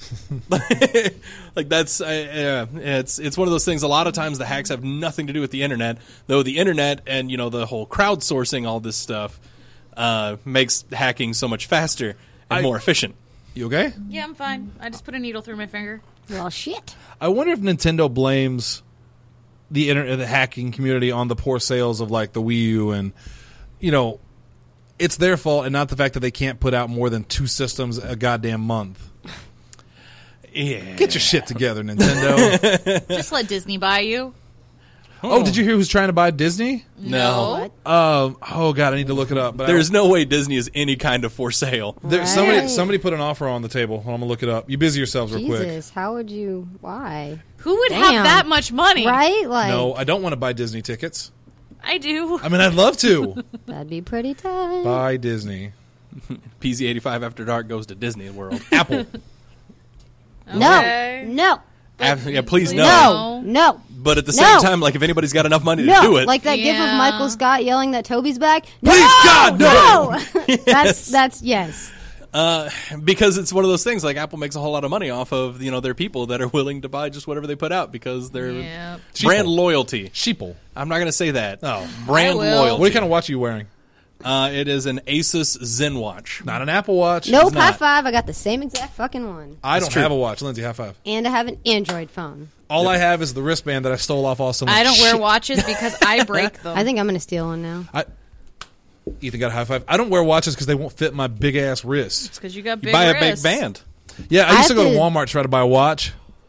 Like that's it's one of those things. A lot of times the hacks have nothing to do with the internet, though the internet and the whole crowdsourcing all this stuff makes hacking so much faster and more efficient. You okay? Yeah, I'm fine. I just put a needle through my finger. Well, shit. I wonder if Nintendo blames the hacking community on the poor sales of like the Wii U, and it's their fault and not the fact that they can't put out more than 2 systems a goddamn month. Yeah. Get your shit together, Nintendo. Just let Disney buy you. Oh, did you hear who's trying to buy Disney? No. Oh god, I need to look it up. But There's no way Disney is any kind of for sale. Right. somebody put an offer on the table. I'm gonna look it up. You busy yourselves real quick. Jesus, how would you? Why? Who would Damn. have that much money? Right? Like No, I don't want to buy Disney tickets. I do. I mean, I'd love to that'd be pretty tight. buy Disney. PZ85 After Dark goes to Disney World. Apple. Okay. No. Yeah, please no. No. No. But at the No. same time, like if anybody's got enough money to No. do it, Like that gif of Yeah. Michael Scott yelling that Toby's back. No! Please, God, no! That's yes. because it's one of those things. Like Apple makes a whole lot of money off of their people that are willing to buy just whatever they put out because they're Yeah. brand Sheeple. loyalty. Sheeple. I'm not going to say that. Oh. Brand I will. loyalty. What kind of watch are you wearing? It is an Asus Zen watch. Not an Apple Watch. Nope. High not. five. I got the same exact fucking one, I That's don't true. have a watch. Lindsay, high five. and I have an Android phone. All I have is the wristband that I stole off all someone's I don't wear shit. watches because I break them. I think I'm gonna steal one now. Ethan got a high five. I don't wear watches because they won't fit my big ass wrists. it's because you got You big buy a wrists. big band. Yeah, I used to have go to to- Walmart to try to buy a watch.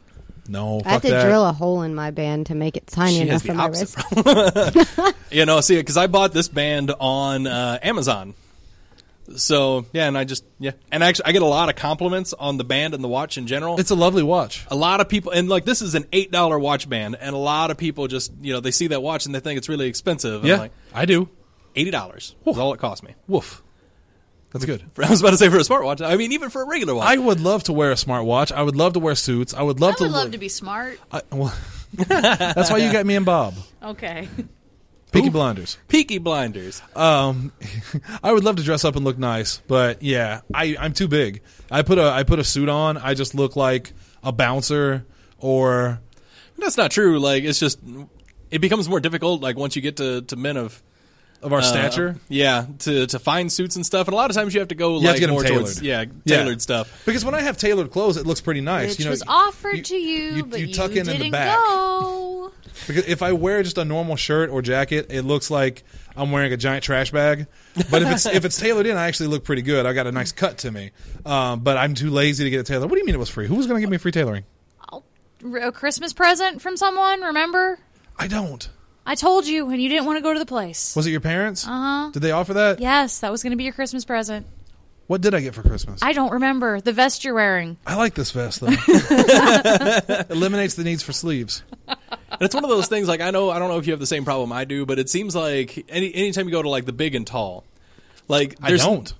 No, I have fuck to that. drill a hole in my band to make it tiny She has enough the for my opposite wrist. problem. Because I bought this band on Amazon. So and and actually I get a lot of compliments on the band and the watch in general. It's a lovely watch. A lot of people, and like this is an $8 watch band, and a lot of people just they see that watch and they think it's really expensive. Yeah, I'm like, I do. $80 is all it cost me. Woof. That's good. I was about to say for a smartwatch. I mean, even for a regular watch. I would love to wear a smartwatch. I would love to wear suits. I would love I would to love to be smart. well, that's why you got me and Bob. Okay. Peaky Blinders. Peaky Blinders. I would love to dress up and look nice, but yeah, I'm too big. I put a suit on. I just look like a bouncer or. That's not true. Like it's just it becomes more difficult. Like once you get to men of our stature. To find suits and stuff, and a lot of times you have to go You have to get them more tailored. towards tailored stuff. Because when I have tailored clothes, it looks pretty nice. Which was offered to you, but you tuck in didn't the back. go. Because if I wear just a normal shirt or jacket, it looks like I'm wearing a giant trash bag. But if it's tailored in, I actually look pretty good. I got a nice cut to me. But I'm too lazy to get it tailored. What do you mean it was free? Who was going to give me free tailoring? A Christmas present from someone, remember? I don't. I told you, and you didn't want to go to the place. Was it your parents? Uh-huh. Did they offer that? Yes, that was going to be your Christmas present. What did I get for Christmas? I don't remember. The vest you're wearing. I like this vest, though. Eliminates the needs for sleeves. And it's one of those things. Like I don't know if you have the same problem I do, but it seems like anytime you go to like the big and tall, like I don't.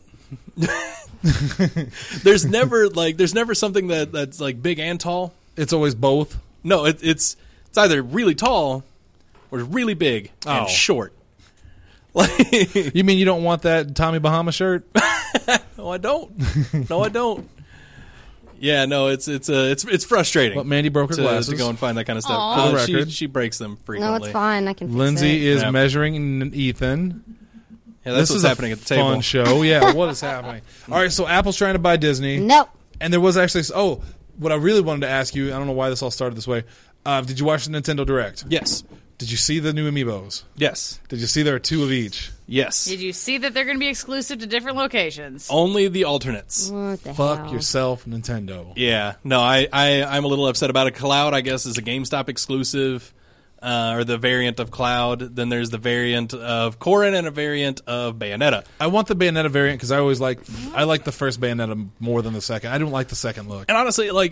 there's never something that's like big and tall. It's always both. No, it's either really tall or really big and short. Like, you mean you don't want that Tommy Bahama shirt? No, I don't. No, I don't. Yeah, no, it's frustrating. But Mandy broke her glasses to go and find that kind of stuff. Aww. For the record. She breaks them frequently. No, it's fine. I can fix Lindsay it. is Yeah. measuring Ethan. Yeah, that's This what's is happening a at the table. fun show. Yeah, what is happening? All right, so Apple's trying to buy Disney. Nope. And there was actually what I really wanted to ask you, I don't know why this all started this way. Did you watch the Nintendo Direct? Yes. Did you see the new Amiibos? Yes. Did you see there are 2 of each? Yes. Did you see that they're going to be exclusive to different locations? Only the alternates. What the Fuck hell? yourself, Nintendo. Yeah. No, I'm a little upset about it. Cloud, I guess, is a GameStop exclusive, or the variant of Cloud. Then there's the variant of Corrin and a variant of Bayonetta. I want the Bayonetta variant because I like the first Bayonetta more than the second. I don't like the second look. And honestly, like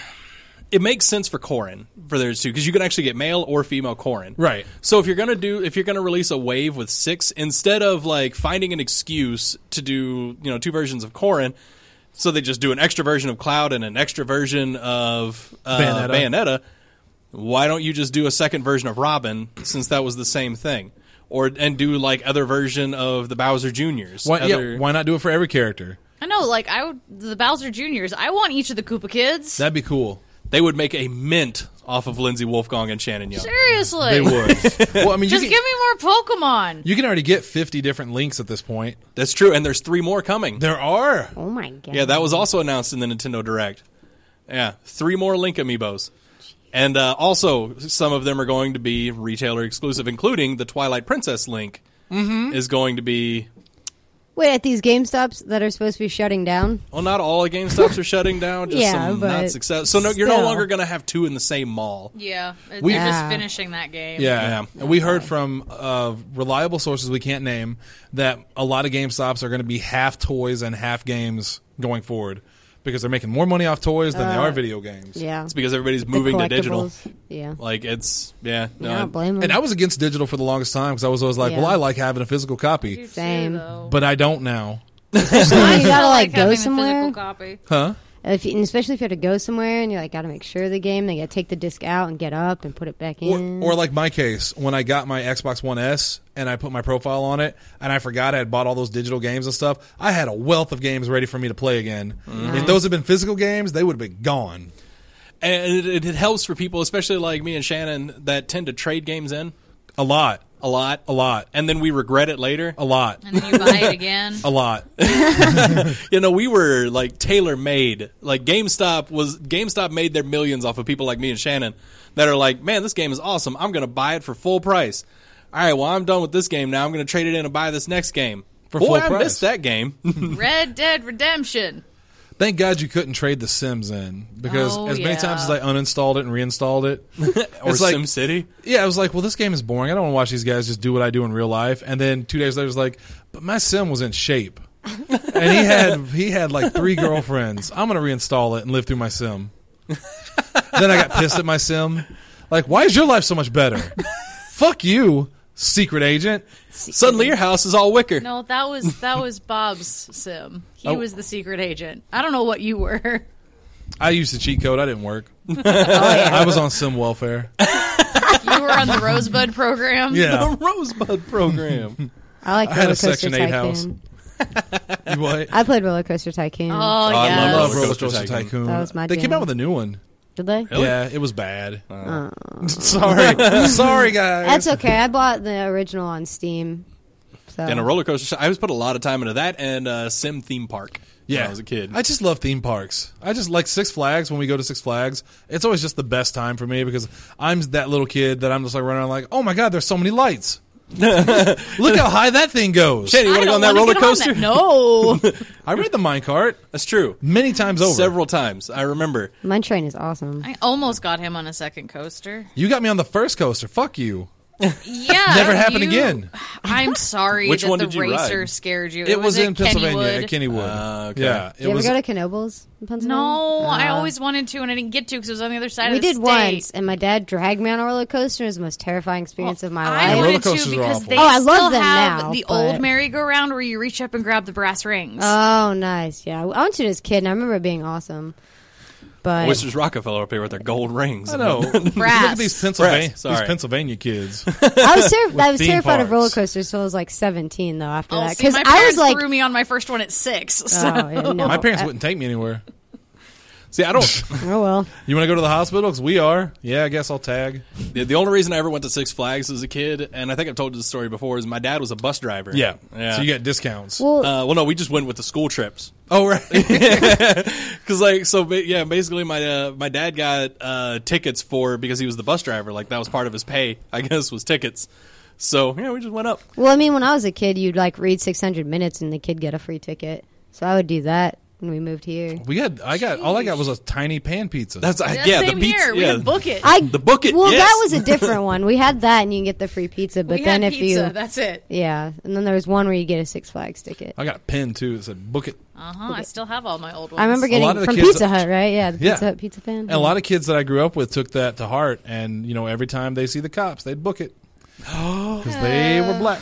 it makes sense for Corrin for those two because you can actually get male or female Corrin. Right. So if you're gonna release a wave with 6, instead of like finding an excuse to do 2 versions of Corrin, so they just do an extra version of Cloud and an extra version of Bayonetta. Why don't you just do a second version of Robin since that was the same thing, and do like other version of the Bowser Juniors? Why not do it for every character? I know, like the Bowser Juniors. I want each of the Koopa kids. That'd be cool. They would make a mint off of Lindsay Wolfgang and Shannon Young. Seriously, They would. Well, I mean, Just give me more Pokemon. You can already get 50 different links at this point. That's true, and there's 3 more coming. There are. Oh my god. Yeah, that was also announced in the Nintendo Direct. Yeah, 3 more Link amiibos. And also, some of them are going to be retailer exclusive, including the Twilight Princess Link is going to be... Wait, at these GameStops that are supposed to be shutting down? Well, not all the GameStops are shutting down, just Yeah, some but not success. So no, you're no still. longer going to have 2 in the same mall. Yeah, they're We- just Yeah. finishing that game. Yeah. And we heard from reliable sources we can't name that a lot of GameStops are going to be half toys and half games going forward because they're making more money off toys than they are video games. Yeah. It's because everybody's The moving to digital. collectibles. Yeah. Like, it's... Yeah. No, I don't blame them. And I was against digital for the longest time because I was always like, Yeah. well, I like having a physical copy. You too, Same. though. But I don't now. you gotta like go having a somewhere. physical copy. Huh? And especially if you have to go somewhere and you like got to make sure of the game, they got to take the disc out and get up and put it back in. Or like my case, when I got my Xbox One S and I put my profile on it and I forgot I had bought all those digital games and stuff, I had a wealth of games ready for me to play again. If those had been physical games, they would have been gone. And it helps for people, especially like me and Shannon, that tend to trade games in A lot. a lot. A lot. And then we regret it later. A lot. And then you buy it again. A lot. We were like tailor made. Like GameStop made their millions off of people like me and Shannon that are like, man, this game is awesome. I'm going to buy it for full price. All right, well, I'm done with this game now. I'm going to trade it in and buy this next game. For Boy, full I price. missed that game. Red Dead Redemption. Thank God you couldn't trade The Sims in, because Oh, as many yeah. times as I uninstalled it and reinstalled it, Or it's like, SimCity. yeah, I was like, well, this game is boring. I don't want to watch these guys just do what I do in real life. And then 2 days later, I was like, but my Sim was in shape, and he had like 3 girlfriends. I'm gonna reinstall it and live through my Sim. Then I got pissed at my Sim. Like, why is your life so much better? Fuck you, secret agent. Suddenly your house is all wicker. No, that was Bob's sim. He Oh. was the secret agent. I don't know what you were. I used the cheat code. I didn't work. Oh, yeah. I was on Sim welfare. You were on the Rosebud program. Yeah. The Rosebud program. I like I had Roller a Coaster Section 8 house. Tycoon. You what? I played Roller Coaster Tycoon. Oh, I yeah. I love Roller Roller Coaster Coaster Tycoon. Tycoon. That was my They came jam. out with a new one. Did they? Really? Yeah, it was bad. Sorry, guys. That's okay. I bought the original on Steam. So. And a roller coaster. I always put a lot of time into that and Sim theme park. When I was a kid. I just love theme parks. I just like Six Flags. When we go to Six Flags, it's always just the best time for me, because I'm that little kid that I'm just like running around like, oh my god, there's so many lights. Look how high that thing goes. Shanny, you want to go on that roller coaster? No. I read the minecart That's true. many times over. Several times. I remember. Mine Train is awesome. I almost got him on a second coaster. You got me on the first coaster. Fuck you. Yeah. Never happened again. I'm sorry Which that one the did you racer ride? scared you. It was at in Pennsylvania Kennywood. at Kennywood. Okay. Yeah, Did you ever go to Knoebels in Pennsylvania? No, I always wanted to, and I didn't get to because it was on the other side We of the did state. once, and my dad dragged me on a roller coaster. It was the most terrifying experience of my I life. roller wanted coasters to are because awful. they Oh, I love still them have now, the but- old merry-go-round where you reach up and grab the brass rings. Oh, nice. Yeah, I went to it as a kid, and I remember it being awesome. But Oysters Rockefeller up here with their gold rings. I know. Look Brass. at these Pennsylvania, Brass, sorry. these Pennsylvania kids. I was theme terrified of parks. roller coasters until I was like 17, though. After Oh, that, see, my I parents was like, threw me on my first one at 6. So. oh, yeah, no. My parents wouldn't take me anywhere. See, I don't. Oh well. You want to go to the hospital? Because we are. Yeah, I guess I'll tag. The only reason I ever went to Six Flags as a kid, and I think I've told you this story before, is my dad was a bus driver. Yeah. Yeah. So you get discounts. Well, Well, no, we just went with the school trips. Oh, right. Because, basically my dad got tickets because he was the bus driver. Like, that was part of his pay, I guess, was tickets. So, yeah, we just went up. well, I mean, when I was a kid, you'd like read 600 minutes, and the kid get a free ticket. So I would do that when we moved here. All I got was a tiny pan pizza. That's Yeah, yeah, same the pizza. here. We Yeah. could book it. The book it, Well, yes. that was a different one. We had that, and you can get the free pizza. But we then had if pizza. you, That's it. yeah, and then there was one where you get a Six Flags ticket. I got a pen too that said book it. I still have all my old ones. I remember lot getting of the from kids- Pizza Hut, right? Yeah, the Yeah. Pizza Hut pizza pan. And a lot of kids that I grew up with took that to heart, and every time they see the cops, they'd book it because they were black.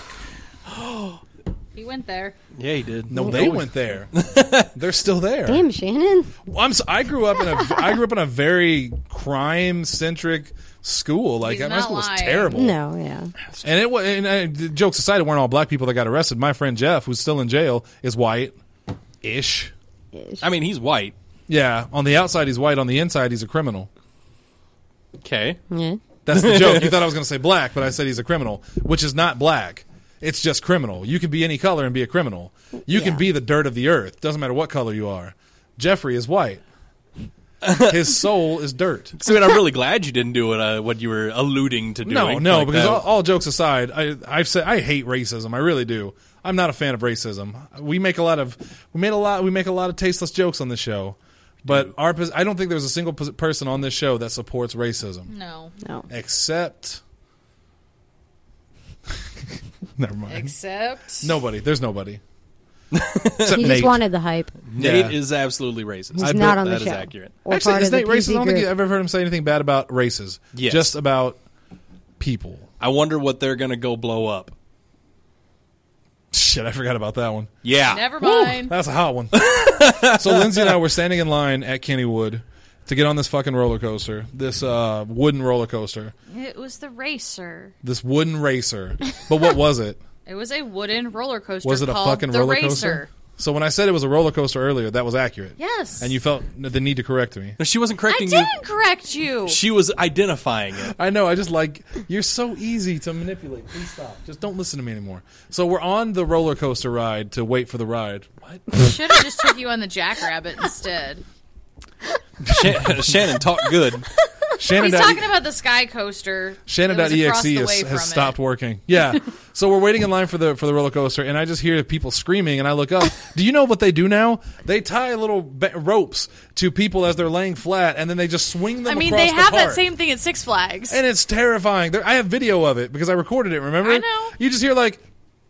He went there. Yeah, he did. No, they went there. They're still there. Damn, Shannon. Well, I grew up in a very crime centric school. Like He's my not school was lying. terrible. No, yeah. And it was. Jokes aside, it weren't all black people that got arrested. My friend Jeff, who's still in jail, is white-ish. I mean, he's white. Yeah, on the outside he's white. On the inside he's a criminal. Okay. Yeah. That's the joke. You thought I was going to say black, but I said he's a criminal, which is not black. It's just criminal. You can be any color and be a criminal. You can Yeah. be the dirt of the earth. Doesn't matter what color you are. Jeffrey is white. His soul is dirt. So, I mean, I'm really glad you didn't do what you were alluding to doing. No, Like because that. all jokes aside, I've said I hate racism. I really do. I'm not a fan of racism. We make a lot of tasteless jokes on this show, but I don't think there's a single person on this show that supports racism, No. No. except. Never mind. Except. Nobody. There's nobody. Except He Nate. just wanted the hype. Nate Yeah. is absolutely racist. He's I not bet on the that show. is accurate. Or Actually, part is of the Nate racist? I don't think group. you've ever heard him say anything bad about races. Yes. Just about people. I wonder what they're going to go blow up. Shit, I forgot about that one. Yeah. Never mind. That's a hot one. So Lindsay and I were standing in line at Kennywood to get on this fucking roller coaster, this wooden roller coaster, It was the racer. this wooden racer. But what was it? It was a wooden roller coaster. Was it a called fucking the roller racer. coaster? So when I said it was a roller coaster earlier, that was accurate. Yes. And you felt the need to correct me. No, she wasn't I correcting you. didn't correct you. She was identifying it. I know. I just like you're so easy to manipulate. Please stop. Just don't listen to me anymore. So we're on the roller coaster ride to wait for the ride. What? Should have just took you on the Jackrabbit instead. Shannon talked good. Shannon He's talking about the Sky Coaster. Shannon.exe has stopped working. Yeah. So we're waiting in line for the roller coaster, and I just hear people screaming, and I look up. Do you know what they do now? They tie little ropes to people as they're laying flat, and then they just swing them across the they have park. that same thing at Six Flags. And it's terrifying. I have video of it because I recorded it, remember? I know. You just hear like...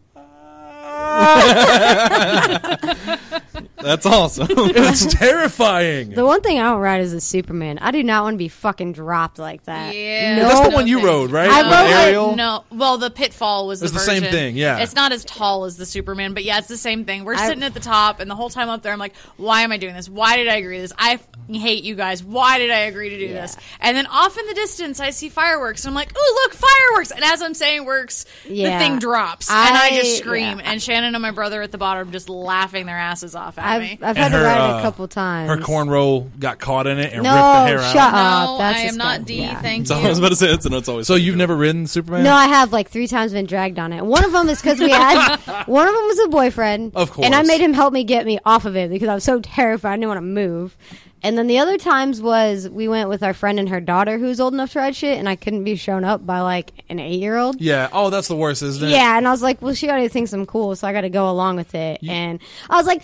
That's awesome. It's terrifying. The one thing I don't ride is the Superman. I do not want to be fucking dropped like that. Yeah. No. That's the one you rode, right? I With rode it. Ariel? No, well, the Pitfall was It's the the version. same thing, yeah. It's not as tall as the Superman, but yeah, it's the same thing. We're sitting at the top, and the whole time up there, I'm like, why am I doing this? Why did I agree to this? I hate you guys. Why did I agree to do this? And then off in the distance, I see fireworks, and I'm like, ooh, look, fireworks! And as I'm saying works, the thing drops, and I just scream. And Shannon and my brother at the bottom just laughing their asses off at me. I've had to ride it a couple times. Her cornrow got caught in it and no, ripped the hair shut out. up. That's I am not D. yeah. Thank So you. I was about to say it's always. So you've never ridden Superman? No, I have like 3 times been dragged on it. One of them is because we had one of them was a boyfriend, Of course. and I made him help me get me off of it because I was so terrified. I didn't want to move. And then the other times was we went with our friend and her daughter who's old enough to ride shit, and I couldn't be shown up by like an 8-year-old. Yeah. Oh, that's the worst, isn't it? Yeah, and I was like, well, she already thinks I'm cool, so I got to go along with it. And I was like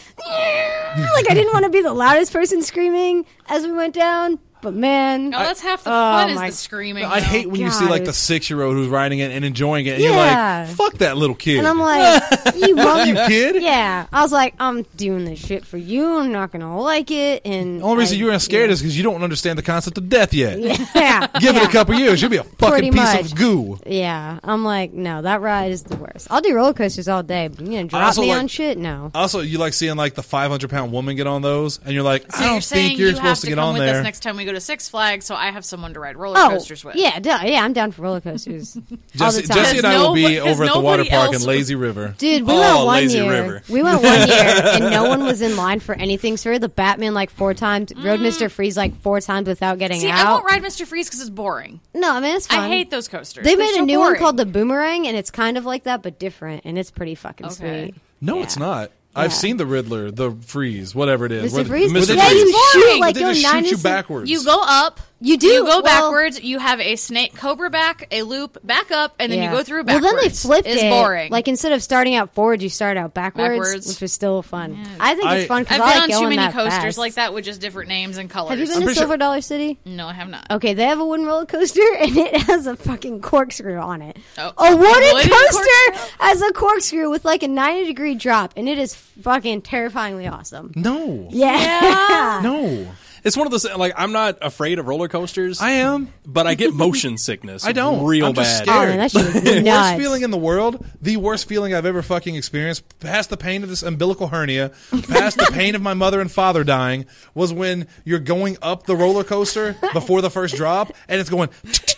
I didn't want to be the loudest person screaming as we went down. But man, No, that's half the fun is my- the screaming. I though. hate when you see like the God. 6-year-old who's riding it and enjoying it, and Yeah. you're like, "Fuck that little kid." and I'm like, you mother- you kid. Yeah, I was like, I'm doing this shit for you. I'm not gonna like it. And The only reason you were scared is because you don't understand the concept of death yet. yeah, Give it yeah. a couple years, you'll be a fucking Pretty piece much. of goo. Yeah, I'm like, no, that ride is the worst. I'll do roller coasters all day, but you gonna drop also me like- on shit? No. Also, you like seeing like the 500-pound woman get on those, and you're like, So I you're don't saying think you're you have supposed to to get come on with there. us next time we go to Six Flags, so I have someone to ride roller Oh, coasters with. yeah, yeah, I'm down for roller coasters. all Jesse, the time. Jesse and I will be Because over at the water nobody park in else- Lazy River. Dude, we Oh, went one Lazy year. River. We went 1 year, and no one was in line for anything. So we rode the Batman like 4 times, rode Mr. Freeze like 4 times without getting See, I out. won't ride Mr. Freeze because it's boring. No, I mean it's fun. I hate those coasters. They They're made a so new boring. one called the Boomerang, and it's kind of like that but different, and it's pretty fucking Okay. sweet. No, Yeah. it's not. I've Yeah. seen the Riddler, the Freeze, whatever it is. Mr. Freeze? Mr. Yeah, you Freeze. shoot Boring. like they go just shoot 90 you backwards. You go up. You do. You go Well- backwards. You have a snake cobra back, a loop, back up, and then Yeah. you go through Well, backwards. then they flipped it's it. boring. Like instead of starting out forward, you start out backwards, which was still fun. I think it's fun because I've I been like on going too many that coasters fast. like that with just different names and colors. Have you been I'm to pretty sure- Silver Dollar City? No, I have not. Okay, they have a wooden roller coaster and it has a fucking corkscrew on it. Oh. A wooden Wooden coaster corkscrew? has a corkscrew with like a 90-degree drop, and it is fucking terrifyingly awesome. No. Yeah. No. It's one of those like I'm not afraid of roller coasters. I am. but I get motion sickness. I don't. real I'm just bad. Oh, scared. man, that shit is The nuts. worst feeling in the world, the worst feeling I've ever fucking experienced, past the pain of this umbilical hernia, past the pain of my mother and father dying, was when you're going up the roller coaster before the first drop, and it's going,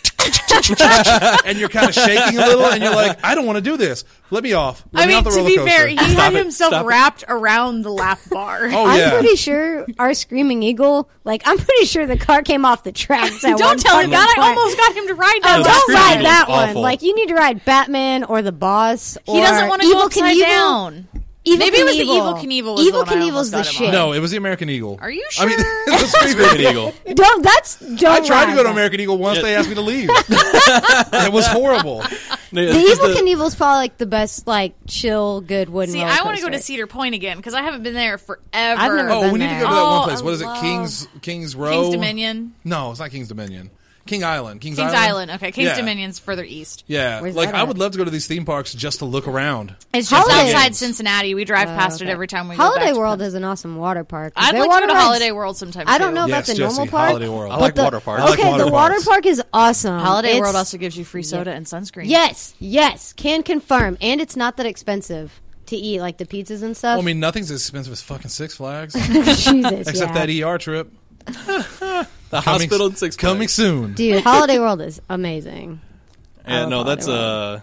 and you're kind of shaking a little, and you're like, I don't want to do this. Let me off. Let I me mean, off the to roller be coaster. fair, he had Stop it. himself Stop it. wrapped around the lap bar. Oh, I'm yeah. pretty sure our Screaming Eagle, like, I'm pretty sure the car came off the tracks at one Don't tell him fucking that. I point. almost got him to ride Oh, that. the don't Screaming ride Eagle's that one. awful. Like, you need to ride Batman or the Boss. He doesn't want to go upside down. Maybe it was the Evil Knievel was Evil the one I Knievel's almost the got him shit. on. No, it was the American Eagle. Are you I mean, sure? the Screaming Eagle. Don't I tried to go to ride American Eagle once. Yeah. They asked me to leave. It was horrible. The Evil Knievel's probably like the best, like, chill, good wooden See, roller I want to go coaster. to Cedar Point again because I haven't been there forever. I've never Oh, been we need to there. go to that one Oh, place. What is it? I love- King's Row? King's Dominion. No, it's not King's Dominion. King Island. King's Island. Okay, King's Yeah. Dominion's further east. Yeah. Where's Like, that I at? would love to go to these theme parks just to look around. It's just Holiday- outside Cincinnati. We drive past it Okay. every time we go Holiday back to World Penn. is an awesome water park. I'd Their like to water go to rides- Holiday World sometime. I don't too. know Yes, about the Jesse, normal park. Holiday World. I like but water parks. I like Okay, water the water parks. park is awesome. Holiday It's- World also gives you free soda and sunscreen. Yes, can confirm, and it's not that expensive to eat, like the pizzas and stuff. Well, I mean, nothing's as expensive as fucking Six Flags. Jesus, Except yeah. that ER trip. The hospital in Six Flags. Coming soon. Dude, Holiday World is amazing. Yeah, I no, love that's Holiday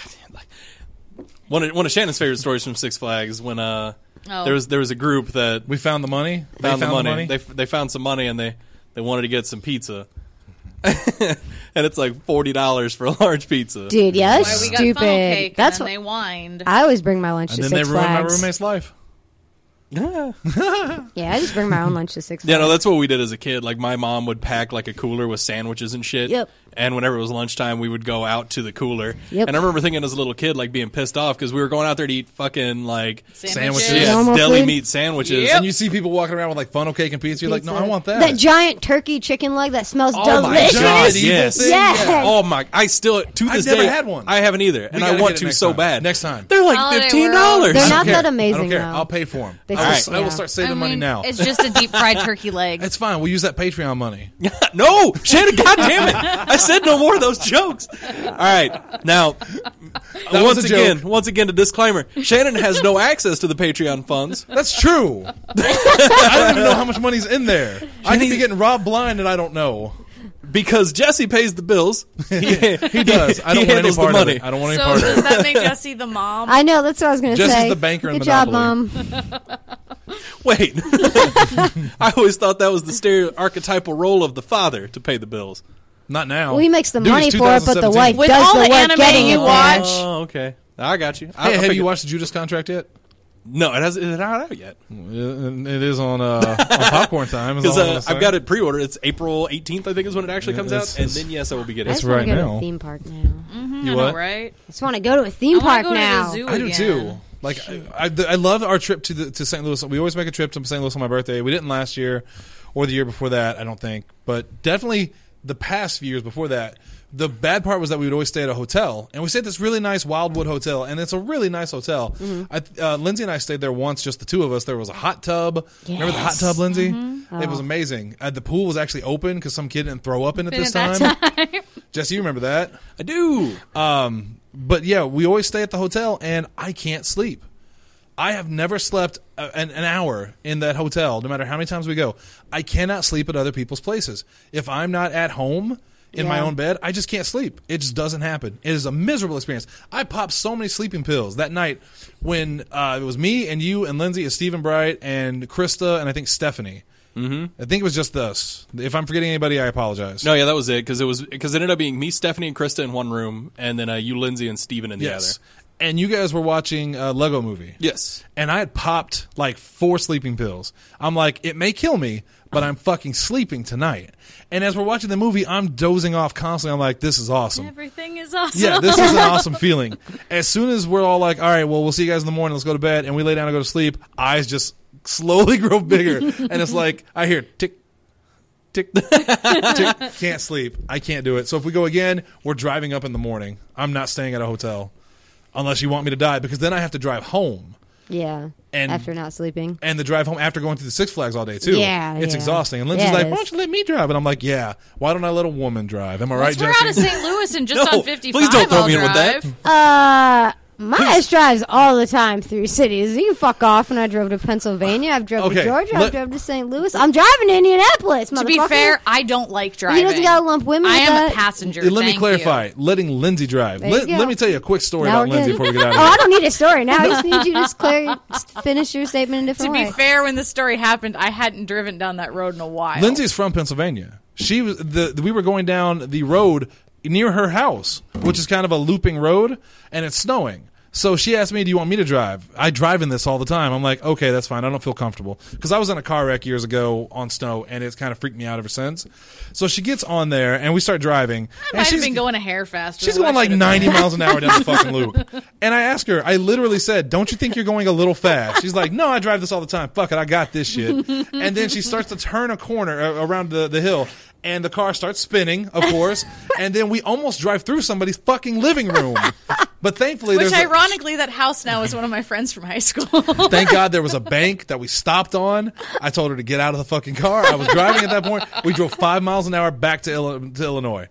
one of Shannon's favorite stories from Six Flags when there was a group that We found the money. found They the money. They found some money and they wanted to get some pizza. And it's like $40 for a large pizza. Dude, yeah, Why that's we got stupid. funnel cake That's and what then they whined. I always bring my lunch and to then they Six ruined my Flags. roommate's life. Yeah, I just bring my own lunch to Six Flags. Yeah, no, that's what we did as a kid. Like, my mom would pack, like, a cooler with sandwiches and shit. Yep. And whenever it was lunchtime, we would go out to the cooler. Yep. And I remember thinking as a little kid, like, being pissed off because we were going out there to eat fucking, like, Sandwiches. yeah, Normal deli food. meat sandwiches. Yep. And you see people walking around with like funnel cake and pizza. You're like, no, I want that. That giant turkey chicken leg that smells Oh my delicious. God, Yes, evil yes. thing? Yes. Yeah. Oh, my. I still, to this never day, had one. I haven't either. And I gotta want get it to next so time. bad. Next time. They're like Holiday $15. World. They're I not don't care. that amazing, I don't care. though. I'll pay for them. They I just- will yeah. start saving money now. It's just a deep fried turkey leg. It's fine. We'll use that Patreon money. No, Shannon, goddamn it! I said no more of those jokes. All right, now was a joke. once again, a disclaimer: Shannon has no access to the Patreon funds. That's true. I don't even know how much money's in there. I could be getting robbed blind and I don't know. Because Jesse pays the bills. He does. I don't want any handles the part of money. it. I don't want any So part of does it. that make Jesse the mom? I know, that's what I was going to Jesse's say. the banker in Good job, Monopoly. Mom. Wait, I always thought that was the archetypal role of the father to pay the bills. Not now. Well, he makes the Dude, money it's for it, but the 2017. wife With does all the the work anime getting you it there. watch. Oh, okay, I got you. Hey, have you watched the Judas Contract yet? No, it hasn't. It's not out yet. It is on popcorn time. is Because all I'm gonna say. I've got it pre-ordered. It's April 18th, I think, is when it actually comes out. it's- And then yes, I will be I getting just it. That's want to right go to now. a theme park now. You I what? know, right? I just want to go to a theme I wanna park go to the now. zoo I do again. too. Like I love our trip to St. Louis. We always make a trip to St. Louis on my birthday. We didn't last year or the year before that, I don't think, but definitely the past few years before that. The bad part was that we would always stay at a hotel, and we stayed at this really nice Wildwood hotel, and it's a really nice hotel. Lindsay and I stayed there once, just the two of us. There was a hot tub. Remember the hot tub, Lindsay? It was amazing. The pool was actually open because some kid didn't throw up in it this At time. that time. Jesse, you remember that? I do. But yeah, we always stay at the hotel, and I can't sleep. I have never slept an hour in that hotel, no matter how many times we go. I cannot sleep at other people's places. If I'm not at home in my Yeah. own bed, I just can't sleep. It just doesn't happen. It is a miserable experience. I popped so many sleeping pills that night when it was me and you and Lindsay and Stephen Bright and Krista and I think Stephanie. Mm-hmm. I think it was just us. If I'm forgetting anybody, I apologize. No, yeah, that was it. Because it ended up being me, Stephanie, and Krista in one room, and then you, Lindsay, and Steven in the Yes. other. And you guys were watching a Lego Movie. Yes. And I had popped like 4 sleeping pills. I'm like, it may kill me, but I'm fucking sleeping tonight. And as we're watching the movie, I'm dozing off constantly. I'm like, this is awesome. Everything is awesome. Yeah, this is an awesome feeling. As soon as we're all like, all right, well, we'll see you guys in the morning. Let's go to bed. And we lay down and go to sleep. Eyes just slowly grow bigger. And it's like, I hear tick, tick, tick. Can't sleep. I can't do it. So if we go again, we're driving up in the morning. I'm not staying at a hotel unless you want me to die, because then I have to drive home. Yeah. And- after not sleeping. And the drive home after going through the Six Flags all day too. Yeah, It's yeah. exhausting. And Lindsay's Yeah, it like, is. "Why don't you let me drive?" And I'm like, "Yeah. Why don't I let a woman drive?" Am I right, We're Jesse? out of St. Louis and just No, on 55. please don't throw I'll me in with that. drive. My ass drives all the time through cities. You can fuck off. When I drove to Pennsylvania, I've drove Okay, to Georgia, let- I've drove to St. Louis. I'm driving to Indianapolis, To be motherfucker. fair, I don't like driving. He doesn't gotta lump women I with am that. a passenger. Let me Thank clarify. you. Letting Lindsay drive. There you go. Let me tell you a quick story Now about we're Lindsay good. before we get out Oh, of I here. don't need a story now. I just need you to just finish your statement in a To different be way. fair, when the story happened, I hadn't driven down that road in a while. Lindsay's from Pennsylvania. She was we were going down the road near her house, which is kind of a looping road, and it's snowing. So she asked me, "Do you want me to drive?" I drive in this all the time. I'm like, "Okay, that's fine. I don't feel comfortable," because I was in a car wreck years ago on snow, and it's kind of freaked me out ever since. So she gets on there, and we start driving. I might have been going a hair faster. She's than going I like should have 90 miles an hour down the fucking loop. And I asked her, I literally said, "Don't you think you're going a little fast?" She's like, "No, I drive this all the time. Fuck it, I got this shit." And then she starts to turn a corner around the hill. And the car starts spinning, of course. And then we almost drive through somebody's fucking living room. But thankfully, Which, there's ironically, that house now is one of my friends from high school. thank God there was a bank that we stopped on. I told her to get out of the fucking car. I was driving at that point. We drove 5 miles an hour back to Illinois.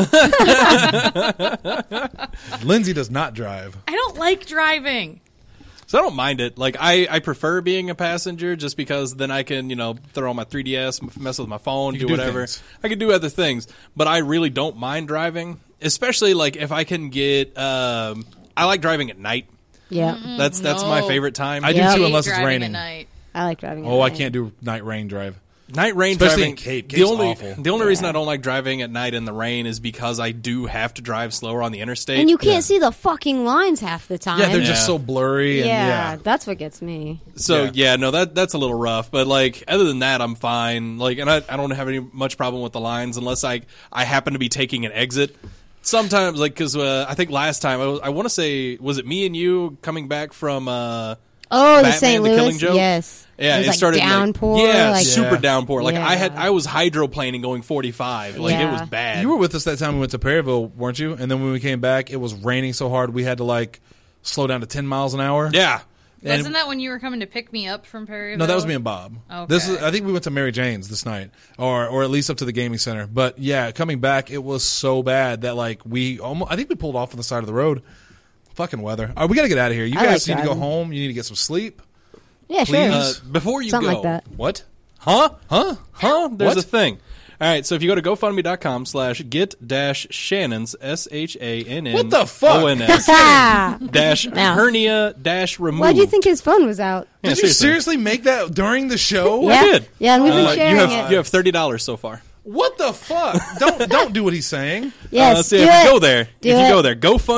Lindsay does not drive. I don't like driving. So I don't mind it. Like I prefer being a passenger just because then I can, throw on my 3DS, mess with my phone, You do can do whatever. things. I can do other things, but I really don't mind driving, especially like if I can get. I like driving at night. Yeah, That's my No. favorite time. I do Yeah. too, hate unless it's driving raining. At night. I like driving. at Oh, I night. can't do night rain drive. Night rain Especially driving. in Cape. The Cape's only awful. the only reason I don't like driving at night in the rain is because I do have to drive slower on the interstate. And you can't see the fucking lines half the time. Yeah, they're Yeah. just so blurry. And Yeah, that's what gets me. So Yeah. yeah, no, that's a little rough. But like, other than that, I'm fine. Like, and I don't have any much problem with the lines unless I happen to be taking an exit. Sometimes, like, because I think last time I want to say, was it me and you coming back from Oh, Batman, the St. the Louis? Killing Joke? Yes. Yeah, it was it like started downpour. Like, yeah, like, super Yeah. downpour. Like Yeah. I was hydroplaning going 45. Like it Yeah. was bad. You were with us that time we went to Perryville, weren't you? And then when we came back, it was raining so hard we had to like slow down to 10 miles an hour. yeah. And- Wasn't that when you were coming to pick me up from Perryville? No, that was me and Bob. Okay. This is, I think we went to Mary Jane's this night, or at least up to the gaming center. But yeah, coming back, it was so bad that like I think we pulled off on the side of the road. Fucking weather. All right, we got to get out of here. You I guys like need to go driving. home. You need to get some sleep. Yeah, sure. Please. Before you Something go, like that. What? huh? Huh? There's What? a thing. All right, so if you go to GoFundMe.com/get-Shannon's SHANN What the fuck? ONS Ah. dash No. hernia dash remove. Why do you think his phone was out? Yeah, Did you seriously make that during the show? Yeah. did. Yeah, and we've been sharing you it. have $30 so far. What the fuck? Don't do what he's saying. Yes, So do if it. you go there, Do if you it. go there,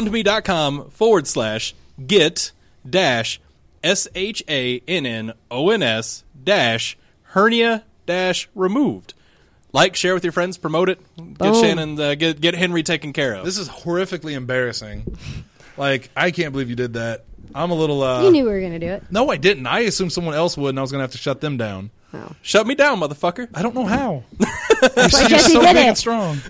GoFundMe.com/get-SHANNONS-hernia-removed. Like, share with your friends, promote it, get Boom. Shannon, get Henry taken care of. This is horrifically embarrassing. Like, I can't believe you did that. I'm a little. You knew we were going to do it. No, I didn't. I assumed someone else would, and I was going to have to shut them down. Oh. Shut me down, motherfucker. I don't know how. I You're guess he so did big it. and strong.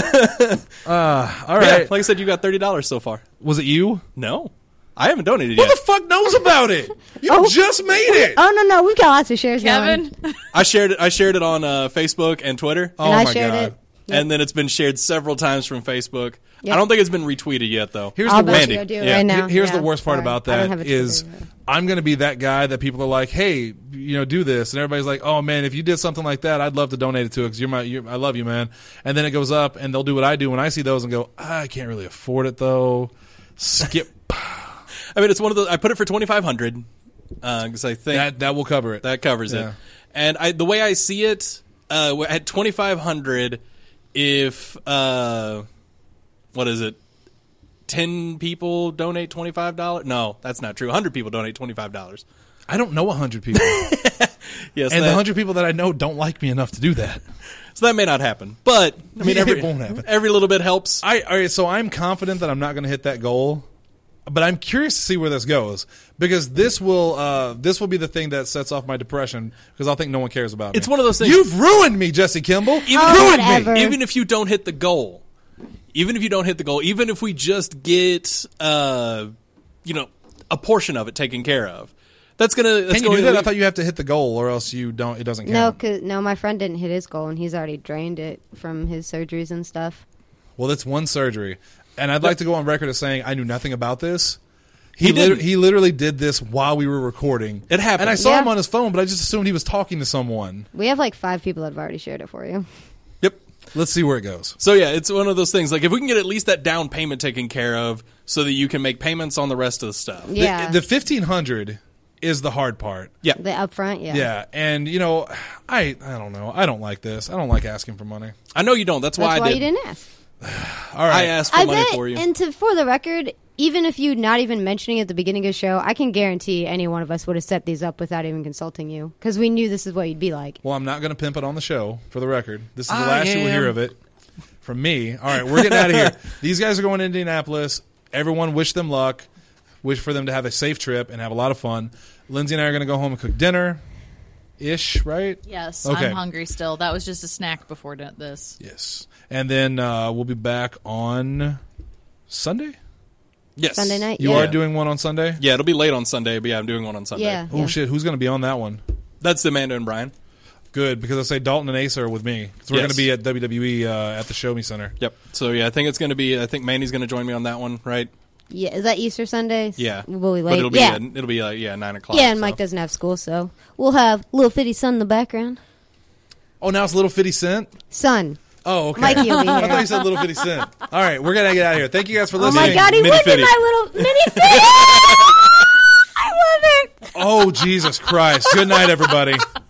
All Yeah, right. like I said, you got $30 so far. Was it you? No, I haven't donated Who yet. the fuck knows about it? You Oh. just made it. Oh, no, we've got lots of shares Kevin. going. I shared it on Facebook and Twitter, Oh And I my shared god. it. Yep. and then it's been shared several times from Facebook. Yep. I don't think it's been retweeted yet, though. Here's I'll the bet worst. you go do it Yeah. right now. Here's Yeah, the worst part sorry. about I don't that have a is Twitter. I'm going to be that guy that people are like, hey, do this, and everybody's like, oh man, if you did something like that, I'd love to donate it to it because I love you, man. And then it goes up, and they'll do what I do when I see those and go, I can't really afford it though. Skip. I mean, it's one of those. I put it for $2,500 because I think that will cover it. that covers Yeah. it. And the way I see it, at $2,500, if what is it? 10 people donate $25? No, that's not true. 100 people donate $25. I don't know 100 people, Yes, and the that- 100 people that I know don't like me enough to do that. so that may not happen. But I mean, It won't happen. every little bit helps. All right, so I'm confident that I'm not going to hit that goal, but I'm curious to see where this goes because this will be the thing that sets off my depression because I'll think no one cares about me. It's one of those things- You've ruined me, Jesse Kimball. Oh, ruined whatever. me. Even if you don't hit the goal, even if we just get a portion of it taken care of, that's gonna. Can you do that? I thought you have to hit the goal or else you don't. It doesn't No, count. my friend didn't hit his goal, and he's already drained it from his surgeries and stuff. Well, that's one surgery, and I'd like to go on record as saying I knew nothing about this. He didn't. He literally did this while we were recording. It happened. and I saw Yeah. him on his phone, but I just assumed he was talking to someone. We have like 5 people that have already shared it for you. Yep. Let's see where it goes. So yeah, it's one of those things. Like if we can get at least that down payment taken care of, so that you can make payments on the rest of the stuff. Yeah. The 1,500 is the hard part. Yeah. The upfront, yeah. Yeah, and I don't know. I don't like this. I don't like asking for money. I know you don't. That's why That's I why did. you didn't ask. All right. I asked for I money bet, for you. and for the record, even if you not even mentioning it at the beginning of the show, I can guarantee any one of us would have set these up without even consulting you because we knew this is what you'd be like. Well, I'm not going to pimp it on the show, for the record. This is the I last you will hear am. of it from me. All right, we're getting out of here. These guys are going to Indianapolis. Everyone wish them luck. Wish for them to have a safe trip and have a lot of fun. Lindsay and I are going to go home and cook dinner-ish, right? Yes, Okay. I'm hungry still. That was just a snack before this. Yes. And then we'll be back on Sunday? Yes. Sunday night, You yeah. are doing one on Sunday? Yeah, it'll be late on Sunday, but yeah, I'm doing one on Sunday. Yeah. Oh, shit. Who's going to be on that one? That's Amanda and Brian. Good, because I say Dalton and Ace are with me. So we're Yes. going to be at WWE at the Show Me Center. Yep. So yeah, I think Mandy's going to join me on that one, right? Yeah, is that Easter Sunday? Yeah. Will we But late? it'll be yeah. 9:00. Yeah, and so. Mike doesn't have school, so we'll have little Fitty Son in the background. Oh, now it's Little 50 Cent? Son. Oh, okay. Mikey will be I thought here. you said Little 50 Cent. All right, we're going to get out of here. Thank you guys for Oh listening. my God, he Mini would be Fitty. my little mini Fitty! I love it! Oh, Jesus Christ. Good night, everybody.